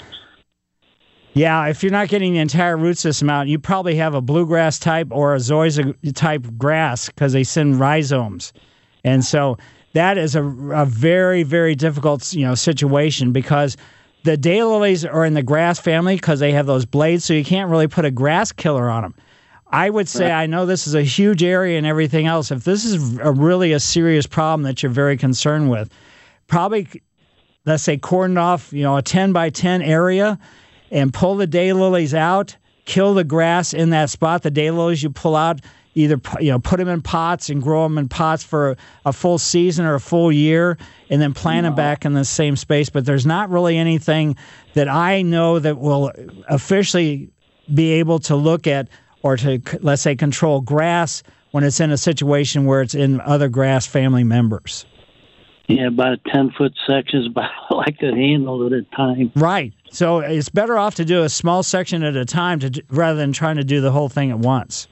Yeah, if you're not getting the entire root system out, you probably have a bluegrass type or a zoysia type grass because they send rhizomes. And so that is a very, very difficult situation because the daylilies are in the grass family because they have those blades, so you can't really put a grass killer on them. I would say, I know this is a huge area and everything else. If this is really a serious problem that you're very concerned with, probably, let's say, cordon off, a 10 by 10 area and pull the daylilies out, kill the grass in that spot. The daylilies you pull out, either put them in pots and grow them in pots for a full season or a full year, and then plant them back in the same space. But there's not really anything that I know that will officially be able to look at or to, let's say, control grass when it's in a situation where it's in other grass family members. Yeah, about a 10-foot section is about all I could handle at a time. Right. So it's better off to do a small section at a time rather than trying to do the whole thing at once.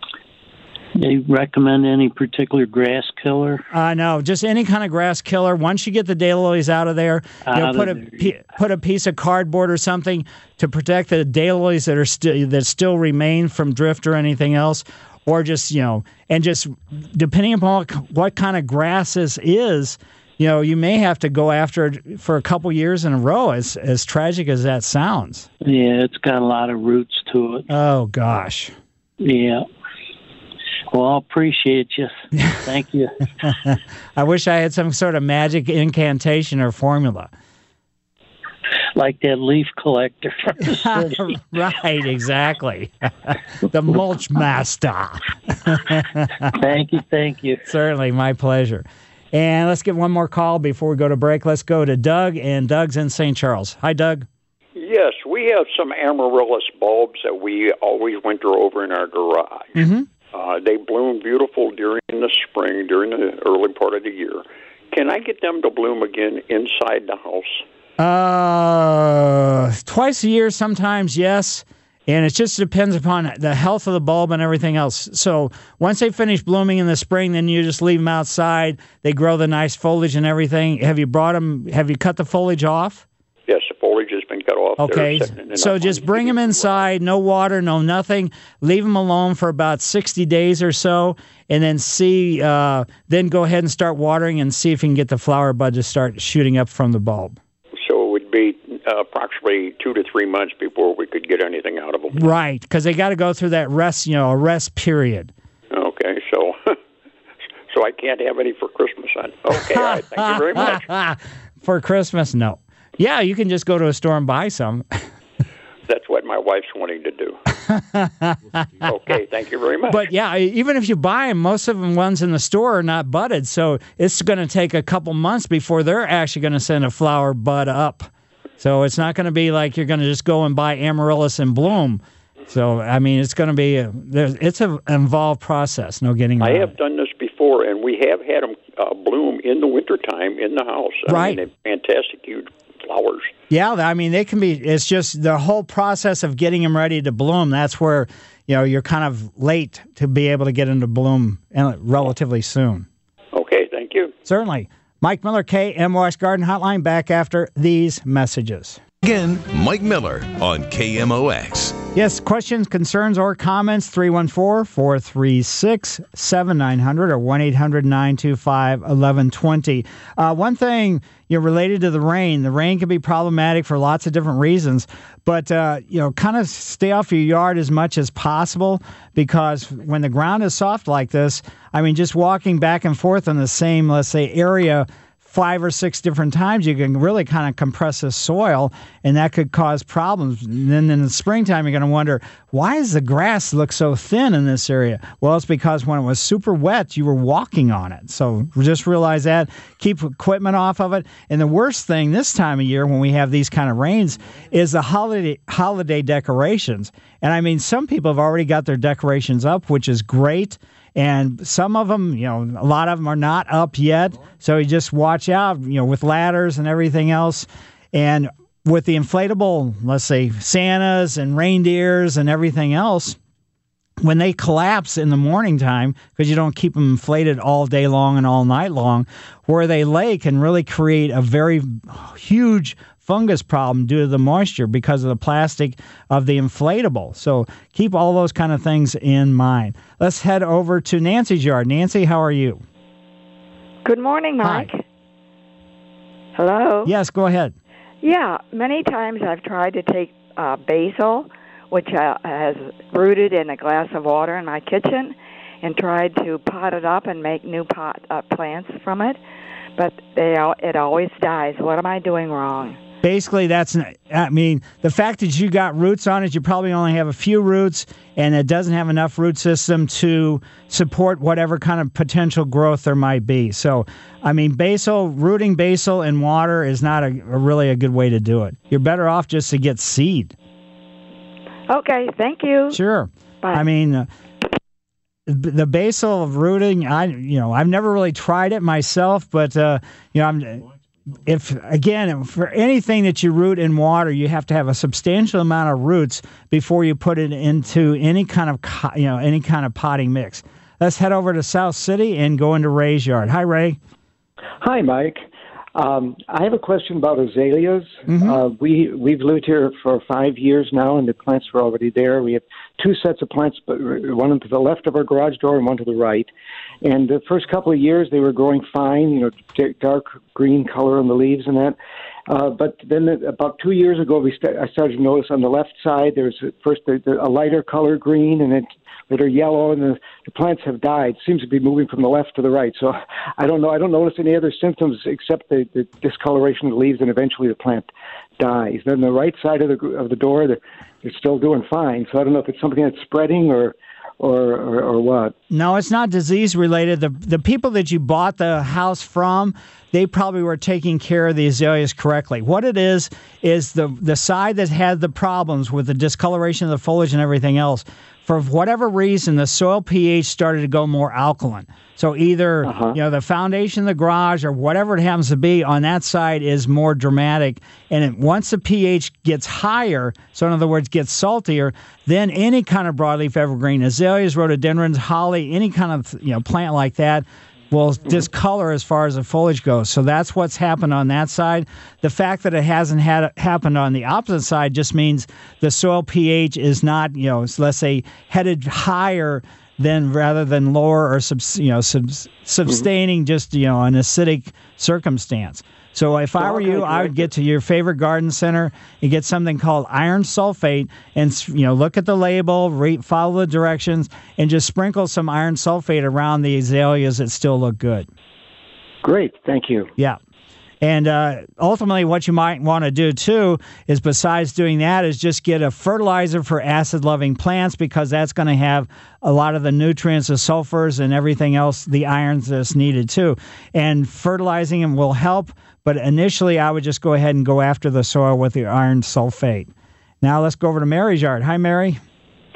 Do you recommend any particular grass killer? No, just any kind of grass killer. Once you get the daylilies out of there, put a piece of cardboard or something to protect the daylilies that still remain from drift or anything else, or just and just depending upon what kind of grass this is, you may have to go after it for a couple years in a row. As tragic as that sounds. Yeah, it's got a lot of roots to it. Oh gosh. Yeah. Well, I appreciate you. Thank you. I wish I had some sort of magic incantation or formula. Like that leaf collector from the city. Right, exactly. The mulch master. Thank you. Certainly, my pleasure. And let's get one more call before we go to break. Let's go to Doug, and Doug's in St. Charles. Hi, Doug. Yes, we have some amaryllis bulbs that we always winter over in our garage. Mm-hmm. They bloom beautiful during the spring, during the early part of the year. Can I get them to bloom again inside the house? Twice a year, sometimes, yes. And it just depends upon the health of the bulb and everything else. So once they finish blooming in the spring, then you just leave them outside. They grow the nice foliage and everything. Have you cut the foliage off? Yes, the foliage has been cut off. Okay, so just bring them inside, no water, no nothing. Leave them alone for about 60 days or so, and then then go ahead and start watering and see if you can get the flower bud to start shooting up from the bulb. So it would be approximately 2 to 3 months before we could get anything out of them. Right, because they got to go through that rest period. Okay, so I can't have any for Christmas then. Okay, all right, thank you very much. For Christmas, no. Yeah, you can just go to a store and buy some. That's what my wife's wanting to do. Okay, thank you very much. But yeah, even if you buy them, most of the ones in the store are not budded, so it's going to take a couple months before they're actually going to send a flower bud up. So it's not going to be like you're going to just go and buy amaryllis and bloom. So, I mean, it's going to be it's an involved process, no getting around. I have done this before, and we have had them bloom in the wintertime in the house. Right. I mean, they're fantastic, huge flowers. Yeah, I mean, they can be, it's just the whole process of getting them ready to bloom. That's where, you're kind of late to be able to get into bloom relatively soon. Okay, thank you. Certainly. Mike Miller, KMOX Garden Hotline, back after these messages. Again, Mike Miller on KMOX. Yes, questions, concerns, or comments, 314-436-7900 or 1-800-925-1120. One thing, related to the rain can be problematic for lots of different reasons, but, kind of stay off your yard as much as possible, because when the ground is soft like this, I mean, just walking back and forth in the same, let's say, area 5 or 6 different times, you can really kind of compress the soil, and that could cause problems. And then in the springtime, you're going to wonder, why does the grass look so thin in this area? Well, it's because when it was super wet, you were walking on it. So just realize that. Keep equipment off of it. And the worst thing this time of year when we have these kind of rains is the holiday decorations. And I mean, some people have already got their decorations up, which is great. And some of them, a lot of them are not up yet. So you just watch out, with ladders and everything else. And with the inflatable, let's say, Santas and reindeers and everything else, when they collapse in the morning time, because you don't keep them inflated all day long and all night long, where they lay can really create a very huge fungus problem due to the moisture because of the plastic of the inflatable. So keep all those kind of things in mind. Let's head over to Nancy's yard. Nancy, how are you? Good morning, Mike. Hi. Hello? Yes, go ahead. Yeah, many times I've tried to take basil, which has rooted in a glass of water in my kitchen, and tried to pot it up and make new plants from it, but it always dies. What am I doing wrong? Basically, the fact that you got roots on it, you probably only have a few roots, and it doesn't have enough root system to support whatever kind of potential growth there might be. So, rooting basil in water is not really a good way to do it. You're better off just to get seed. Okay, thank you. Sure. Bye. The basil rooting, I've never really tried it myself, but for anything that you root in water, you have to have a substantial amount of roots before you put it into any kind of potting mix. Let's head over to South City and go into Ray's yard. Hi, Ray. Hi, Mike. I have a question about azaleas. Mm-hmm. We've lived here for 5 years now, and the plants were already there. We have 2 sets of plants, but one to the left of our garage door and one to the right. And the first couple of years, they were growing fine, dark green color on the leaves and that. But then about 2 years ago, I started to notice on the left side, there's first a lighter color green, and then later yellow, and the plants have died. It seems to be moving from the left to the right. So I don't know. I don't notice any other symptoms except the discoloration of the leaves, and eventually the plant dies. Then the right side of the door, they're still doing fine. So I don't know if it's something that's spreading or what. No, it's not disease related. The people that you bought the house from, they probably were taking care of the azaleas correctly. What it is the side that had the problems with the discoloration of the foliage and everything else, for whatever reason, the soil pH started to go more alkaline. So either the foundation of the garage or whatever it happens to be on that side is more dramatic. And once the pH gets higher, so in other words, gets saltier, then any kind of broadleaf evergreen, azaleas, rhododendrons, holly, any kind of plant like that will discolor as far as the foliage goes. So that's what's happened on that side. The fact that it hasn't happened on the opposite side just means the soil pH is not, let's say, headed higher than rather than lower or sustaining just an acidic circumstance. So if I were you, I would get to your favorite garden center and get something called iron sulfate, and look at the label, follow the directions, and just sprinkle some iron sulfate around the azaleas that still look good. Great, thank you. Yeah. And ultimately, what you might want to do, too, is besides doing that, is just get a fertilizer for acid-loving plants, because that's going to have a lot of the nutrients, the sulfurs, and everything else, the irons that's needed, too. And fertilizing them will help, but initially, I would just go ahead and go after the soil with the iron sulfate. Now, let's go over to Mary's yard. Hi, Mary.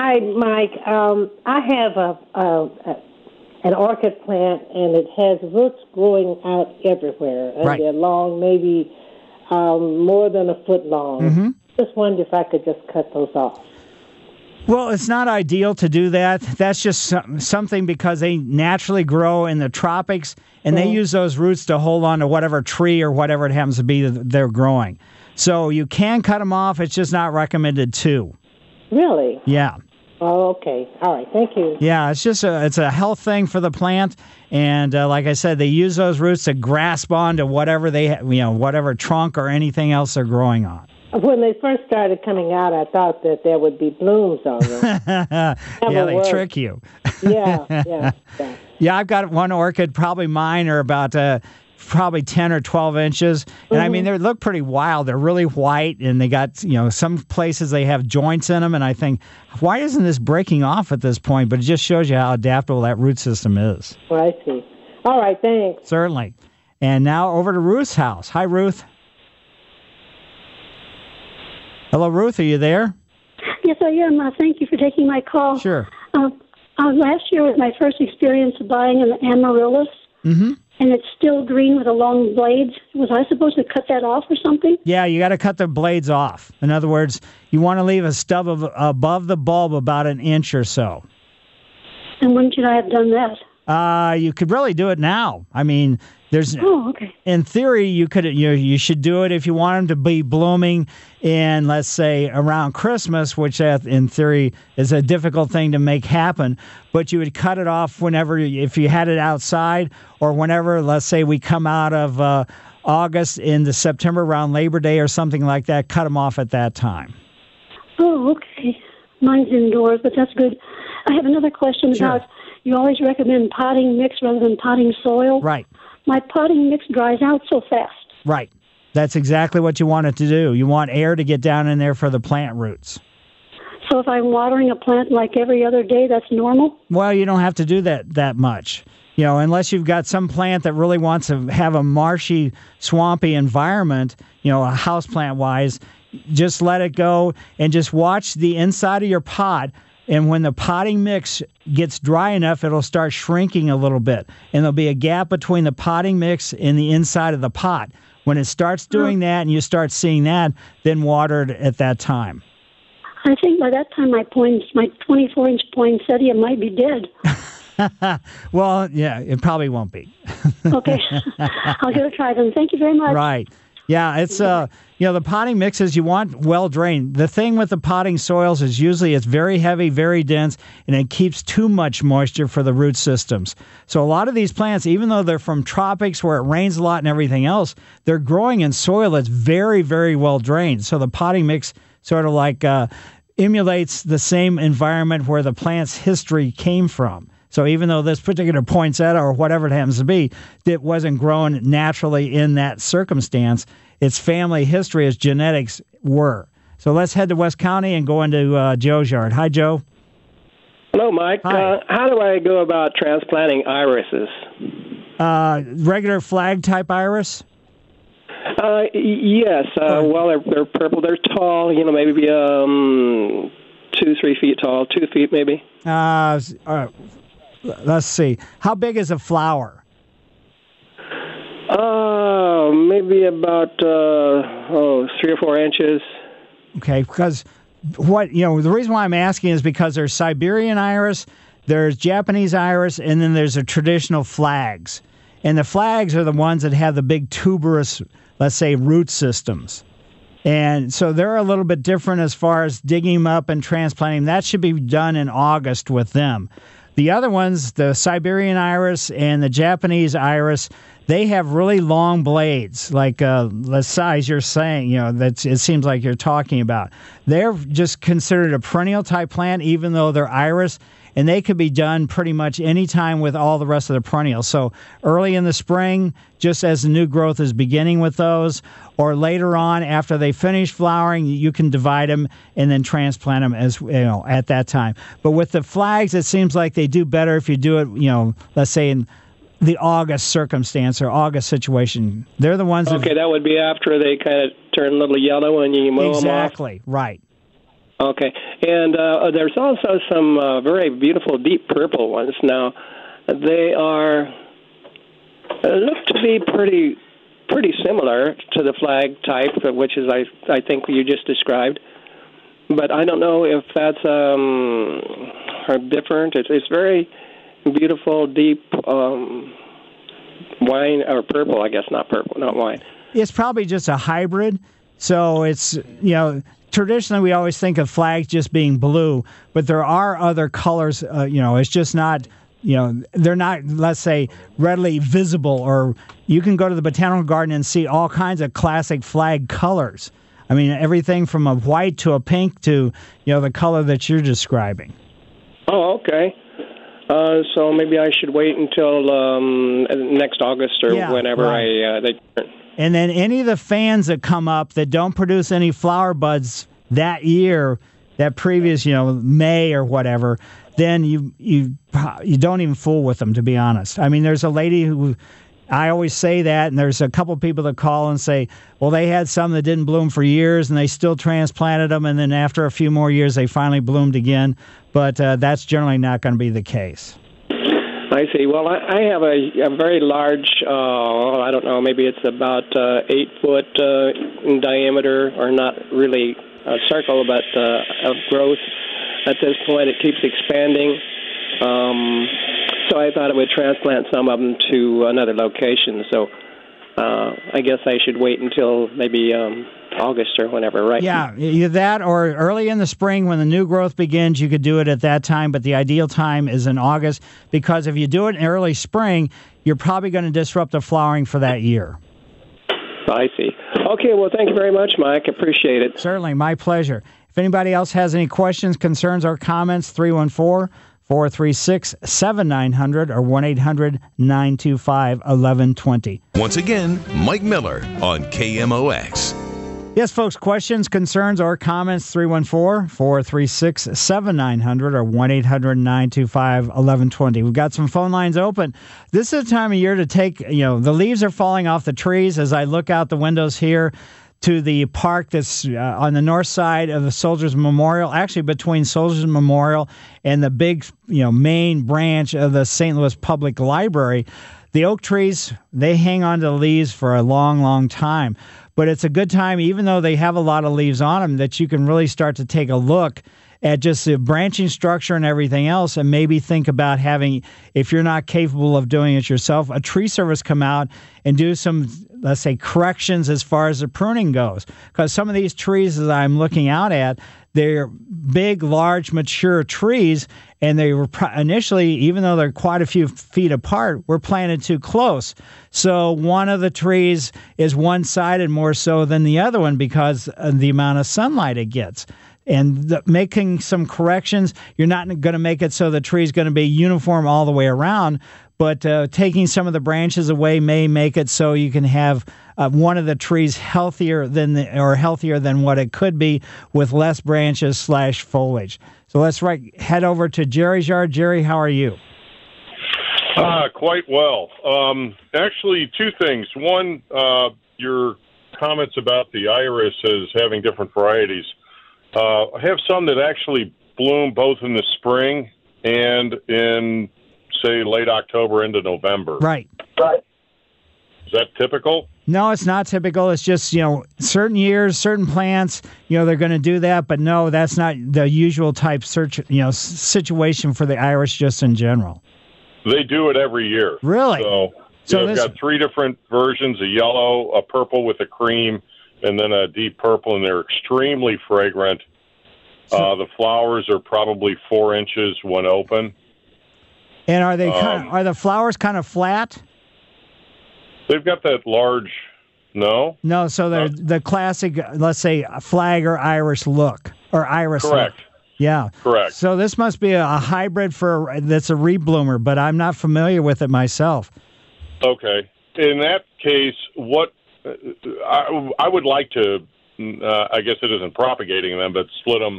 Hi, Mike. I have an orchid plant, and it has roots growing out everywhere, and they're long, maybe more than a foot long. Mm-hmm. Just wondered if I could just cut those off. Well, it's not ideal to do that. That's just something because they naturally grow in the tropics, and they use those roots to hold on to whatever tree or whatever it happens to be that they're growing. So you can cut them off. It's just not recommended to. Really? Yeah. Oh, okay. All right. Thank you. Yeah, it's just it's a health thing for the plant, and like I said, they use those roots to grasp onto whatever whatever trunk or anything else they're growing on. When they first started coming out, I thought that there would be blooms on them. Yeah, they trick you. Yeah. Yeah, I've got one orchid. Probably mine are about probably 10 or 12 inches. And I mean, they look pretty wild. They're really white, and they got, some places they have joints in them. And I think, why isn't this breaking off at this point? But it just shows you how adaptable that root system is. Oh, I see. All right, thanks. Certainly. And now over to Ruth's house. Hi, Ruth. Hello, Ruth. Are you there? Yes, I am. Thank you for taking my call. Sure. Last year was my first experience of buying an amaryllis. Mm-hmm. And it's still green with the long blades. Was I supposed to cut that off or something? Yeah, you got to cut the blades off. In other words, you want to leave a stub above the bulb about an inch or so. And when should I have done that? You could really do it now. I mean, there's. Oh, okay. In theory, you should do it if you want them to be blooming in, let's say, around Christmas, which in theory is a difficult thing to make happen. But you would cut it off whenever, if you had it outside, or whenever, let's say, we come out of August into September around Labor Day or something like that. Cut them off at that time. Oh, okay. Mine's indoors, but that's good. I have another question about. You always recommend potting mix rather than potting soil. Right. My potting mix dries out so fast. Right. That's exactly what you want it to do. You want air to get down in there for the plant roots. So if I'm watering a plant like every other day, that's normal? Well, you don't have to do that much. Unless you've got some plant that really wants to have a marshy, swampy environment, a house plant wise, just let it go and just watch the inside of your pot. And when the potting mix gets dry enough, it'll start shrinking a little bit. And there'll be a gap between the potting mix and the inside of the pot. When it starts doing that and you start seeing that, then water it at that time. I think by that time my 24-inch poinsettia might be dead. Well, yeah, it probably won't be. Okay. I'll give it a try then. Thank you very much. Right. Yeah, it's the potting mixes you want well drained. The thing with the potting soils is usually it's very heavy, very dense, and it keeps too much moisture for the root systems. So a lot of these plants, even though they're from tropics where it rains a lot and everything else, they're growing in soil that's very, very well drained. So the potting mix sort of like emulates the same environment where the plant's history came from. So even though this particular poinsettia or whatever it happens to be, it wasn't grown naturally in that circumstance, its family history, its genetics were. So let's head to West County and go into Joe's yard. Hi, Joe. Hello, Mike. How do I go about transplanting irises? Regular flag type iris? Yes. Well, they're purple. They're tall, maybe 2-3 feet tall, 2 feet maybe. Let's see. How big is a flower? Maybe about 3 or 4 inches. Okay, because the reason why I'm asking is because there's Siberian iris, there's Japanese iris, and then there's the traditional flags. And the flags are the ones that have the big tuberous, let's say, root systems. And so they're a little bit different as far as digging them up and transplanting. That should be done in August with them. The other ones, the Siberian iris and the Japanese iris, they have really long blades, like the size you're saying, that it seems like you're talking about. They're just considered a perennial type plant, even though they're iris, and they could be done pretty much any time with all the rest of the perennials. So early in the spring, just as the new growth is beginning with those, or later on after they finish flowering, you can divide them and then transplant them as at that time. But with the flags, it seems like they do better if you do it, let's say in the August circumstance or August situation. They're the ones that would be after they kind of turn a little yellow when you mow them off. Exactly, right. Okay, and there's also some very beautiful deep purple ones. Now, they look to be pretty similar to the flag type, which is I think you just described. But I don't know if that's different. It's very beautiful, deep wine or purple. I guess not purple, not wine. It's probably just a hybrid. So it's traditionally we always think of flags just being blue, but there are other colors. It's just not. They're not, let's say, readily visible, or you can go to the botanical garden and see all kinds of classic flag colors. I mean, everything from a white to a pink to, the color that you're describing. Oh, okay. So maybe I should wait until next August or whenever they turn. And then any of the fans that come up that don't produce any flower buds that year, that previous, May or whatever, then you don't even fool with them, to be honest. I mean, there's a lady who, I always say that, and there's a couple people that call and say, well, they had some that didn't bloom for years, and they still transplanted them, and then after a few more years, they finally bloomed again. But that's generally not going to be the case. I see. Well, I have a very large, I don't know, maybe it's about 8 foot in diameter, or not really a circle, but of growth. At this point, it keeps expanding. So I thought I would transplant some of them to another location. So I guess I should wait until maybe August or whenever, right? Yeah, either that or early in the spring when the new growth begins, you could do it at that time. But the ideal time is in August, because if you do it in early spring, you're probably going to disrupt the flowering for that year. I see. Okay, well, thank you very much, Mike. Appreciate it. Certainly, my pleasure. If anybody else has any questions, concerns, or comments, 314-436-7900 or 1-800-925-1120. Once again, Mike Miller on KMOX. Yes, folks, questions, concerns, or comments, 314-436-7900 or 1-800-925-1120. We've got some phone lines open. This is the time of year to take, the leaves are falling off the trees as I look out the windows here to the park that's on the north side of the Soldiers Memorial, actually between Soldiers Memorial and the big, main branch of the St. Louis Public Library. The oak trees, they hang on to the leaves for a long, long time. But it's a good time, even though they have a lot of leaves on them, that you can really start to take a look at just the branching structure and everything else, and maybe think about having, if you're not capable of doing it yourself, a tree service come out and do some, let's say, corrections as far as the pruning goes. Because some of these trees that I'm looking out at, they're big, large, mature trees, and they were initially, even though they're quite a few feet apart, were planted too close. So one of the trees is one-sided more so than the other one because of the amount of sunlight it gets. And making some corrections, you're not going to make it so the tree is going to be uniform all the way around, but taking some of the branches away may make it so you can have one of the trees healthier than what it could be with less branches / foliage. So let's head over to Jerry's yard. Jerry, how are you? Quite well. Actually, two things. One, your comments about the iris as having different varieties. I have some that actually bloom both in the spring and in, say, late October into November. Right. Is that typical? No, it's not typical. It's just, certain years, certain plants, they're going to do that. But no, that's not the usual type situation for the iris just in general. They do it every year. Really? So I've got 3 different versions, a yellow, a purple with a cream, and then a deep purple, and they're extremely fragrant. The flowers are probably 4 inches when open. And are they are the flowers kind of flat? They've got that large, no? No, so they're the classic, let's say, flag or iris look, or iris Correct. Look. Yeah. Correct. So this must be a hybrid that's a rebloomer, but I'm not familiar with it myself. Okay. In that case, what I would like to, I guess it isn't propagating them, but split them.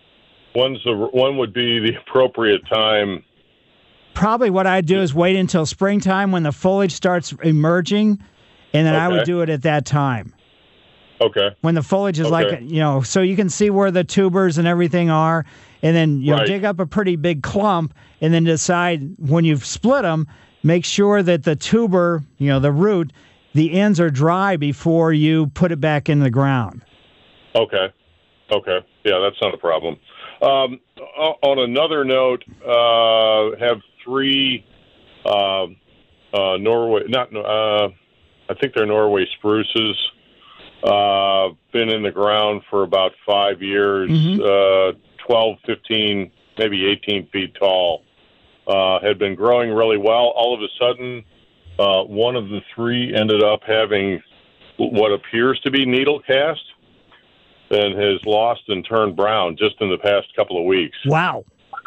One would be the appropriate time. Probably what I'd do is wait until springtime when the foliage starts emerging, and then I would do it at that time. Okay. When the foliage is like, so you can see where the tubers and everything are, and then dig up a pretty big clump, and then decide when you've split them, make sure that the tuber, the root, the ends are dry before you put it back in the ground. Okay. Yeah, that's not a problem. On another note, have 3 Norway, I think they're Norway spruces, been in the ground for about 5 years, 12, 15, maybe 18 feet tall, had been growing really well. All of a sudden, one of the 3 ended up having what appears to be needle cast and has lost and turned brown just in the past couple of weeks. Wow.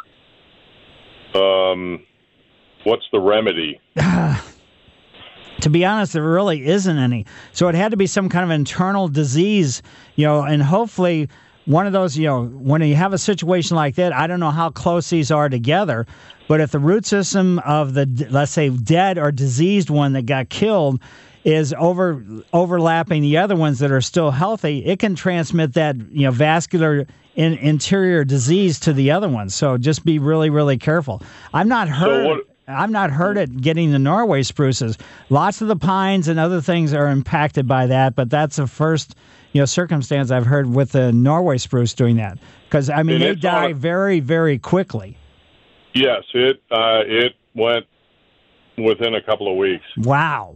What's the remedy? To be honest, there really isn't any. So it had to be some kind of internal disease, and hopefully one of those, when you have a situation like that, I don't know how close these are together, but if the root system of the, let's say, dead or diseased one that got killed is overlapping the other ones that are still healthy, it can transmit that, vascular interior disease to the other ones. So just be really, really careful. I've not heard it getting the Norway spruces. Lots of the pines and other things are impacted by that, but that's the first circumstance I've heard with the Norway spruce doing that. Because, they die very, very quickly. Yes, it went within a couple of weeks. Wow.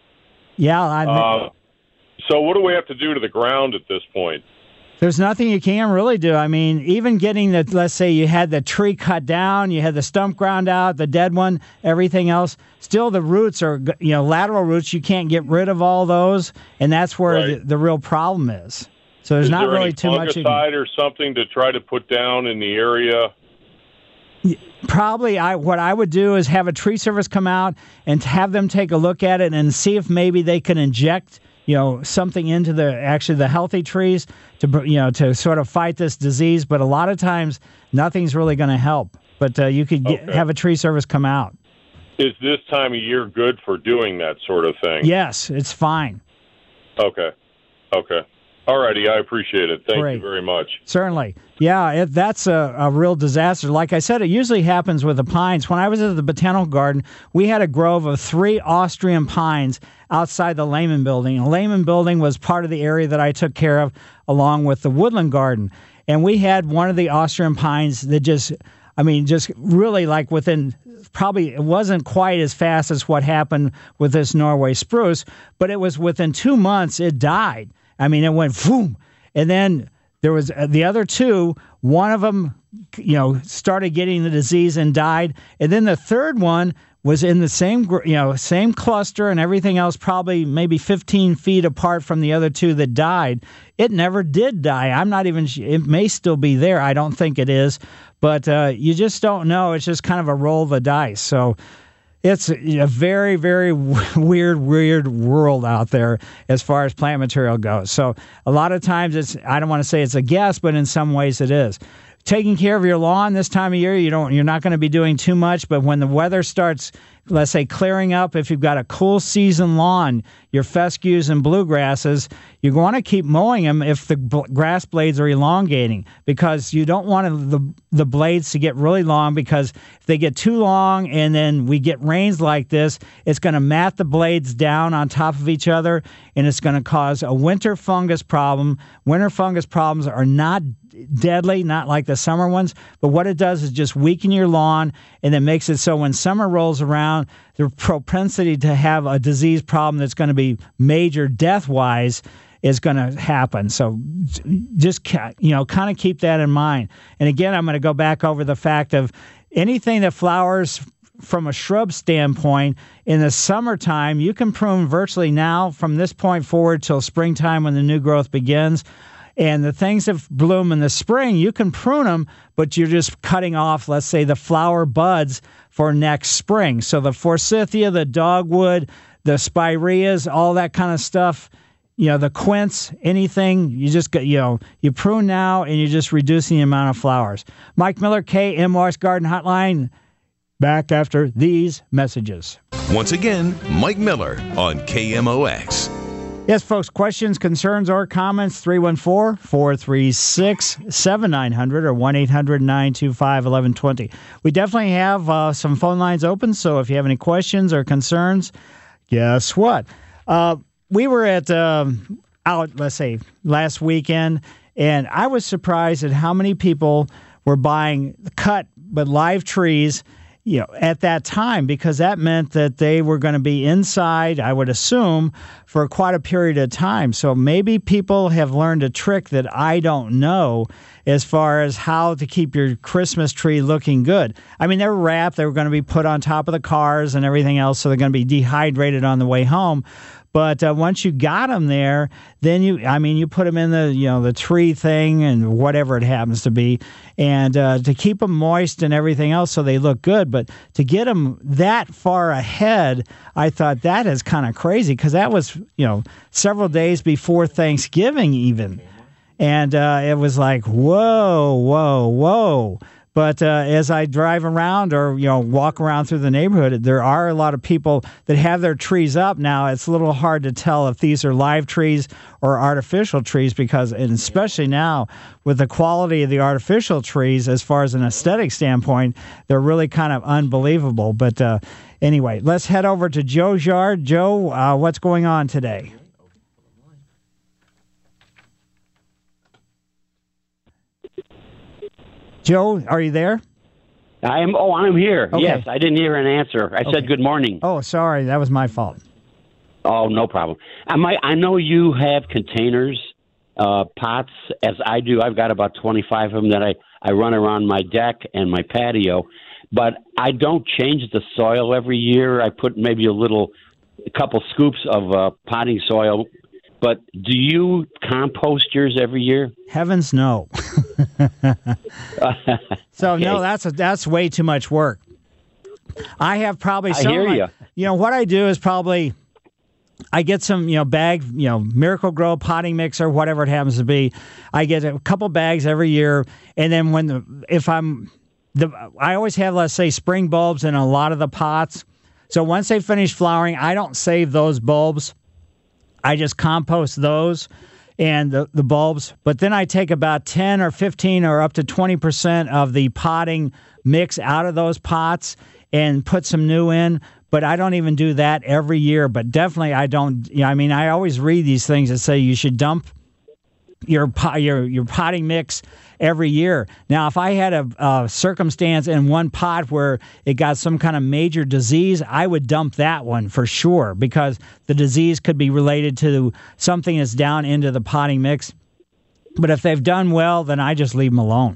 Yeah. So what do we have to do to the ground at this point? There's nothing you can really do. Even getting let's say you had the tree cut down, you had the stump ground out, the dead one, everything else, still the roots are, lateral roots, you can't get rid of all those, and that's where the real problem is. So there's not really too much. Is there any fungicide or something to try to put down in the area? Probably what I would do is have a tree service come out and have them take a look at it and see if maybe they can inject something into the healthy trees to sort of fight this disease. But a lot of times nothing's really going to help. But you could have a tree service come out. Is this time of year good for doing that sort of thing? Yes, it's fine. Okay. All righty, I appreciate it. Thank you very much. Certainly. Yeah, that's a real disaster. Like I said, it usually happens with the pines. When I was at the Botanical Garden, we had a grove of 3 Austrian pines outside the Lehman Building. And the Lehman Building was part of the area that I took care of along with the Woodland Garden. And we had one of the Austrian pines that just really within, probably it wasn't quite as fast as what happened with this Norway spruce, but it was within 2 months it died. It went boom. And then there was the other 2, one of them, started getting the disease and died. And then the third one was in the same cluster and everything else, probably maybe 15 feet apart from the other 2 that died. It never did die. I'm not even, it may still be there. I don't think it is, but you just don't know. It's just kind of a roll of the dice. So it's a very, very weird world out there as far as plant material goes. So a lot of times I don't want to say it's a guess, but in some ways it is. Taking care of your lawn this time of year, you're not going to be doing too much, but when the weather starts, let's say, clearing up, if you've got a cool season lawn, your fescues and bluegrasses, you want to keep mowing them if the grass blades are elongating, because you don't want the blades to get really long, because if they get too long and then we get rains like this, it's going to mat the blades down on top of each other, and it's going to cause a winter fungus problem. Winter fungus problems are not deadly, not like the summer ones, but what it does is just weaken your lawn, and it makes it so when summer rolls around, the propensity to have a disease problem that's going to be major death-wise is going to happen. So just, kind of keep that in mind. And again, I'm going to go back over the fact of anything that flowers from a shrub standpoint in the summertime, you can prune virtually now from this point forward till springtime when the new growth begins. And the things that bloom in the spring, you can prune them, but you're just cutting off, let's say, the flower buds for next spring. So the forsythia, the dogwood, the spireas, all that kind of stuff, the quince, anything, you just got, you prune now and you're just reducing the amount of flowers. Mike Miller, KMOX Garden Hotline, back after these messages. Once again, Mike Miller on KMOX. Yes, folks, questions, concerns, or comments, 314-436-7900 or 1-800-925-1120. We definitely have some phone lines open, so if you have any questions or concerns, guess what? We were at let's say, last weekend, and I was surprised at how many people were buying cut but live trees, at that time, because that meant that they were going to be inside, I would assume, for quite a period of time. So maybe people have learned a trick that I don't know as far as how to keep your Christmas tree looking good. I mean, they were wrapped. They were going to be put on top of the cars and everything else, so they're going to be dehydrated on the way home. But once you got them there, then you put them in the tree thing and whatever it happens to be, and to keep them moist and everything else so they look good. But to get them that far ahead, I thought that is kind of crazy, because that was several days before Thanksgiving even, and it was like whoa. But as I drive around or walk around through the neighborhood, there are a lot of people that have their trees up now. It's a little hard to tell if these are live trees or artificial trees, because, and especially now with the quality of the artificial trees, as far as an aesthetic standpoint, they're really kind of unbelievable. But anyway, let's head over to Joe's yard. Joe, what's going on today? Joe, are you there? I'm here. Okay. Yes, I didn't hear an answer. I said good morning. Oh, sorry. That was my fault. Oh, no problem. I know you have containers, pots, as I do. I've got about 25 of them that I run around my deck and my patio, but I don't change the soil every year. I put maybe a couple scoops of potting soil. But do you compost yours every year? Heavens, no. So okay. No, that's way too much work. I have probably some. I hear you. What I do is probably I get some bag Miracle-Gro potting mix or whatever it happens to be. I get a couple bags every year, and then I always have, let's say, spring bulbs in a lot of the pots. So once they finish flowering, I don't save those bulbs. I just compost those and the bulbs. But then I take about 10 or 15 or up to 20% of the potting mix out of those pots and put some new in. But I don't even do that every year. But definitely I don't. I always read these things that say you should dump your potting mix every year. Now, if I had a circumstance in one pot where it got some kind of major disease, I would dump that one for sure, because the disease could be related to something that's down into the potting mix. But if they've done well, then I just leave them alone.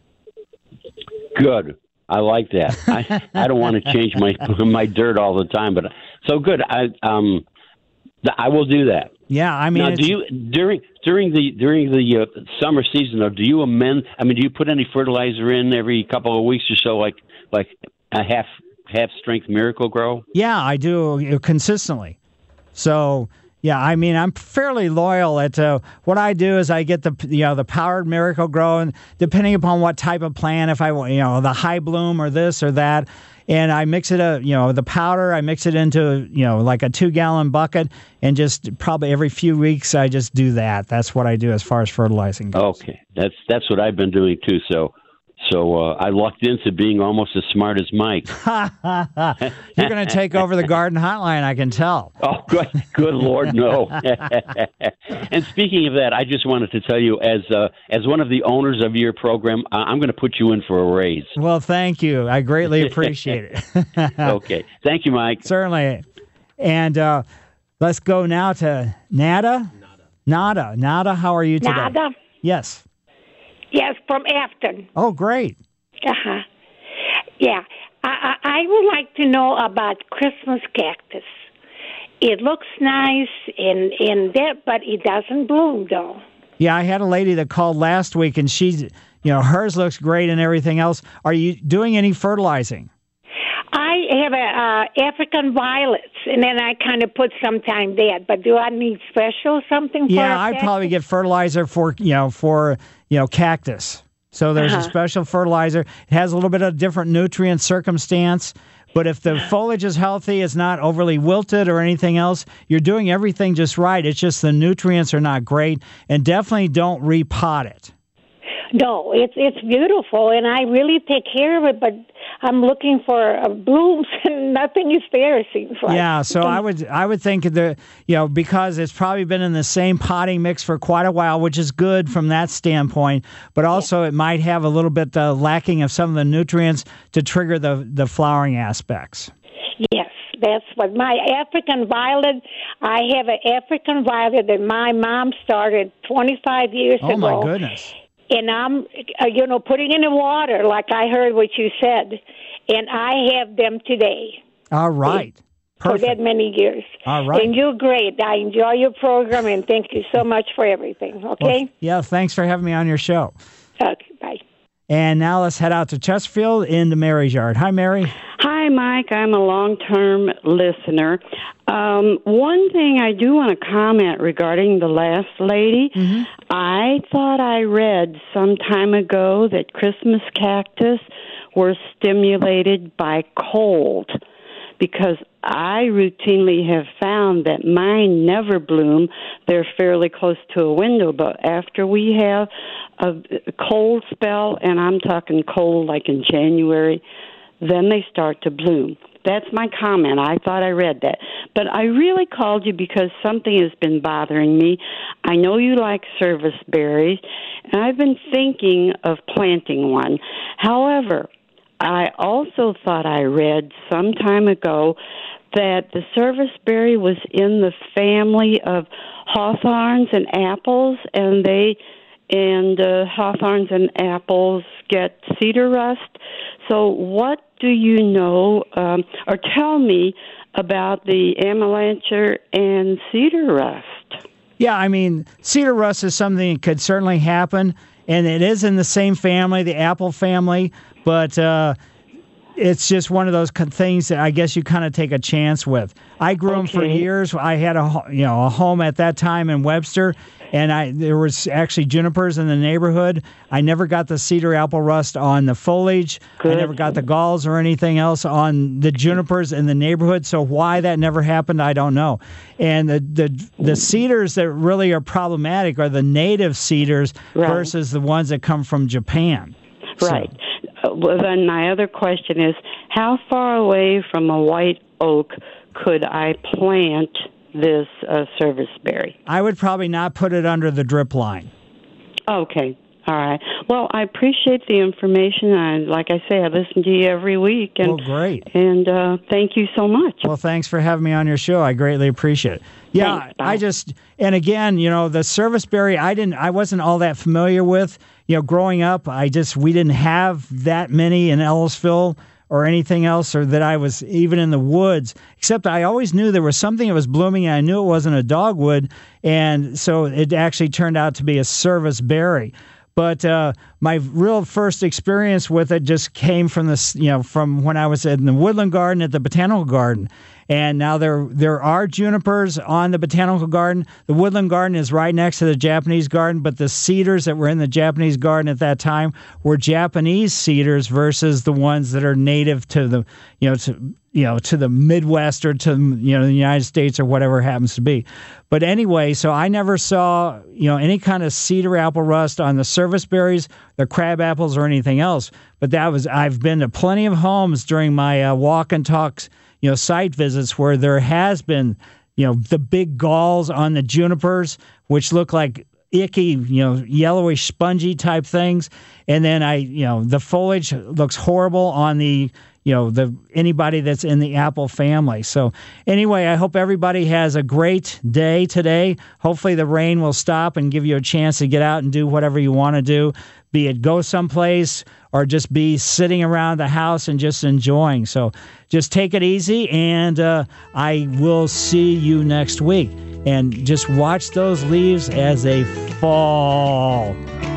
Good. I like that. I don't want to change my dirt all the time, but so good. I will do that. Yeah, now, do you during the summer season, though, do you amend? Do you put any fertilizer in every couple of weeks or so, like a half strength Miracle-Gro? Yeah, I do consistently. So yeah, I'm fairly loyal at what I do is I get the powered Miracle-Gro, and depending upon what type of plant, if I want the high bloom or this or that. And I mix it, the powder, I mix it into, like a 2-gallon bucket, and just probably every few weeks I just do that. That's what I do as far as fertilizing goes. Okay, that's what I've been doing too. So I lucked into being almost as smart as Mike. You're going to take over the garden hotline, I can tell. Oh, good Lord, no. And speaking of that, I just wanted to tell you, as one of the owners of your program, I'm going to put you in for a raise. Well, thank you. I greatly appreciate it. Okay. Thank you, Mike. Certainly. And let's go now to Nada. Nada, how are you today? Nada? Yes. Yes, from Afton. Oh, great. Uh-huh. Yeah. I would like to know about Christmas cactus. It looks nice in that, but it doesn't bloom, though. Yeah, I had a lady that called last week, and she's, hers looks great and everything else. Are you doing any fertilizing? I have African violets, and then I kind of put sometime that. But do I need special something for Yeah, I'd probably get fertilizer for cactus. So there's a special fertilizer. It has a little bit of different nutrient circumstance, But if the foliage is healthy, it's not overly wilted or anything else, you're doing everything just right. It's just the nutrients are not great, and definitely don't repot it. No, it's beautiful, and I really take care of it, but I'm looking for blooms, and nothing is there, it seems like. Yeah, so I would think that, because it's probably been in the same potting mix for quite a while, which is good from that standpoint, but also it might have a little bit lacking of some of the nutrients to trigger the flowering aspects. Yes. That's what my African violet. I have an African violet that my mom started 25 years ago. Oh, my goodness. And I'm, putting in the water, like I heard what you said. And I have them today. All right. Perfect. For that many years. All right. And you're great. I enjoy your program, and thank you so much for everything, okay? Well, yeah, thanks for having me on your show. Okay, bye. And now let's head out to Chesterfield into Mary's yard. Hi, Mary. Hi, Mike. I'm a long-term listener. One thing I do want to comment regarding the last lady. Mm-hmm. I thought I read some time ago that Christmas cactus were stimulated by cold, because I routinely have found that mine never bloom. They're fairly close to a window, but after we have a cold spell, and I'm talking cold like in January, then they start to bloom. That's my comment. I thought I read that. But I really called you because something has been bothering me. I know you like service berries, and I've been thinking of planting one. However, I also thought I read some time ago that the serviceberry was in the family of hawthorns and apples, and hawthorns and apples get cedar rust. So what do you know, or tell me about the amelanchier and cedar rust? Yeah, I mean, cedar rust is something that could certainly happen, and it is in the same family, the apple family, but it's just one of those things that I guess you kind of take a chance with. I grew them for years. I had a home at that time in Webster, and there was actually junipers in the neighborhood. I never got the cedar apple rust on the foliage. Good. I never got the galls or anything else on the junipers in the neighborhood. So why that never happened, I don't know. And the cedars that really are problematic are the native cedars versus the ones that come from Japan. Right. Well, then my other question is, how far away from a white oak could I plant this serviceberry? I would probably not put it under the drip line. Okay. All right. Well, I appreciate the information. Like I say, I listen to you every week. And, great. And thank you so much. Well, thanks for having me on your show. I greatly appreciate it. Yeah, thanks, and again, the serviceberry, I wasn't all that familiar with. Growing up, we didn't have that many in Ellisville or anything else, or that I was even in the woods, except I always knew there was something that was blooming, and I knew it wasn't a dogwood, and so it actually turned out to be a serviceberry. But my real first experience with it just came from this, from when I was in the woodland garden at the botanical garden. And now there are junipers on the botanical garden. The woodland garden is right next to the Japanese garden, but the cedars that were in the Japanese garden at that time were Japanese cedars versus the ones that are native to the, to the Midwest or to, the United States or whatever it happens to be. But anyway, so I never saw, any kind of cedar apple rust on the serviceberries, the crab apples, or anything else. But I've been to plenty of homes during my walk and talks, site visits where there has been, the big galls on the junipers, which look like icky, yellowish, spongy type things. And then the foliage looks horrible on the, anybody that's in the apple family. So anyway, I hope everybody has a great day today. Hopefully the rain will stop and give you a chance to get out and do whatever you want to do, be it go someplace or just be sitting around the house and just enjoying. So just take it easy, and I will see you next week. And just watch those leaves as they fall.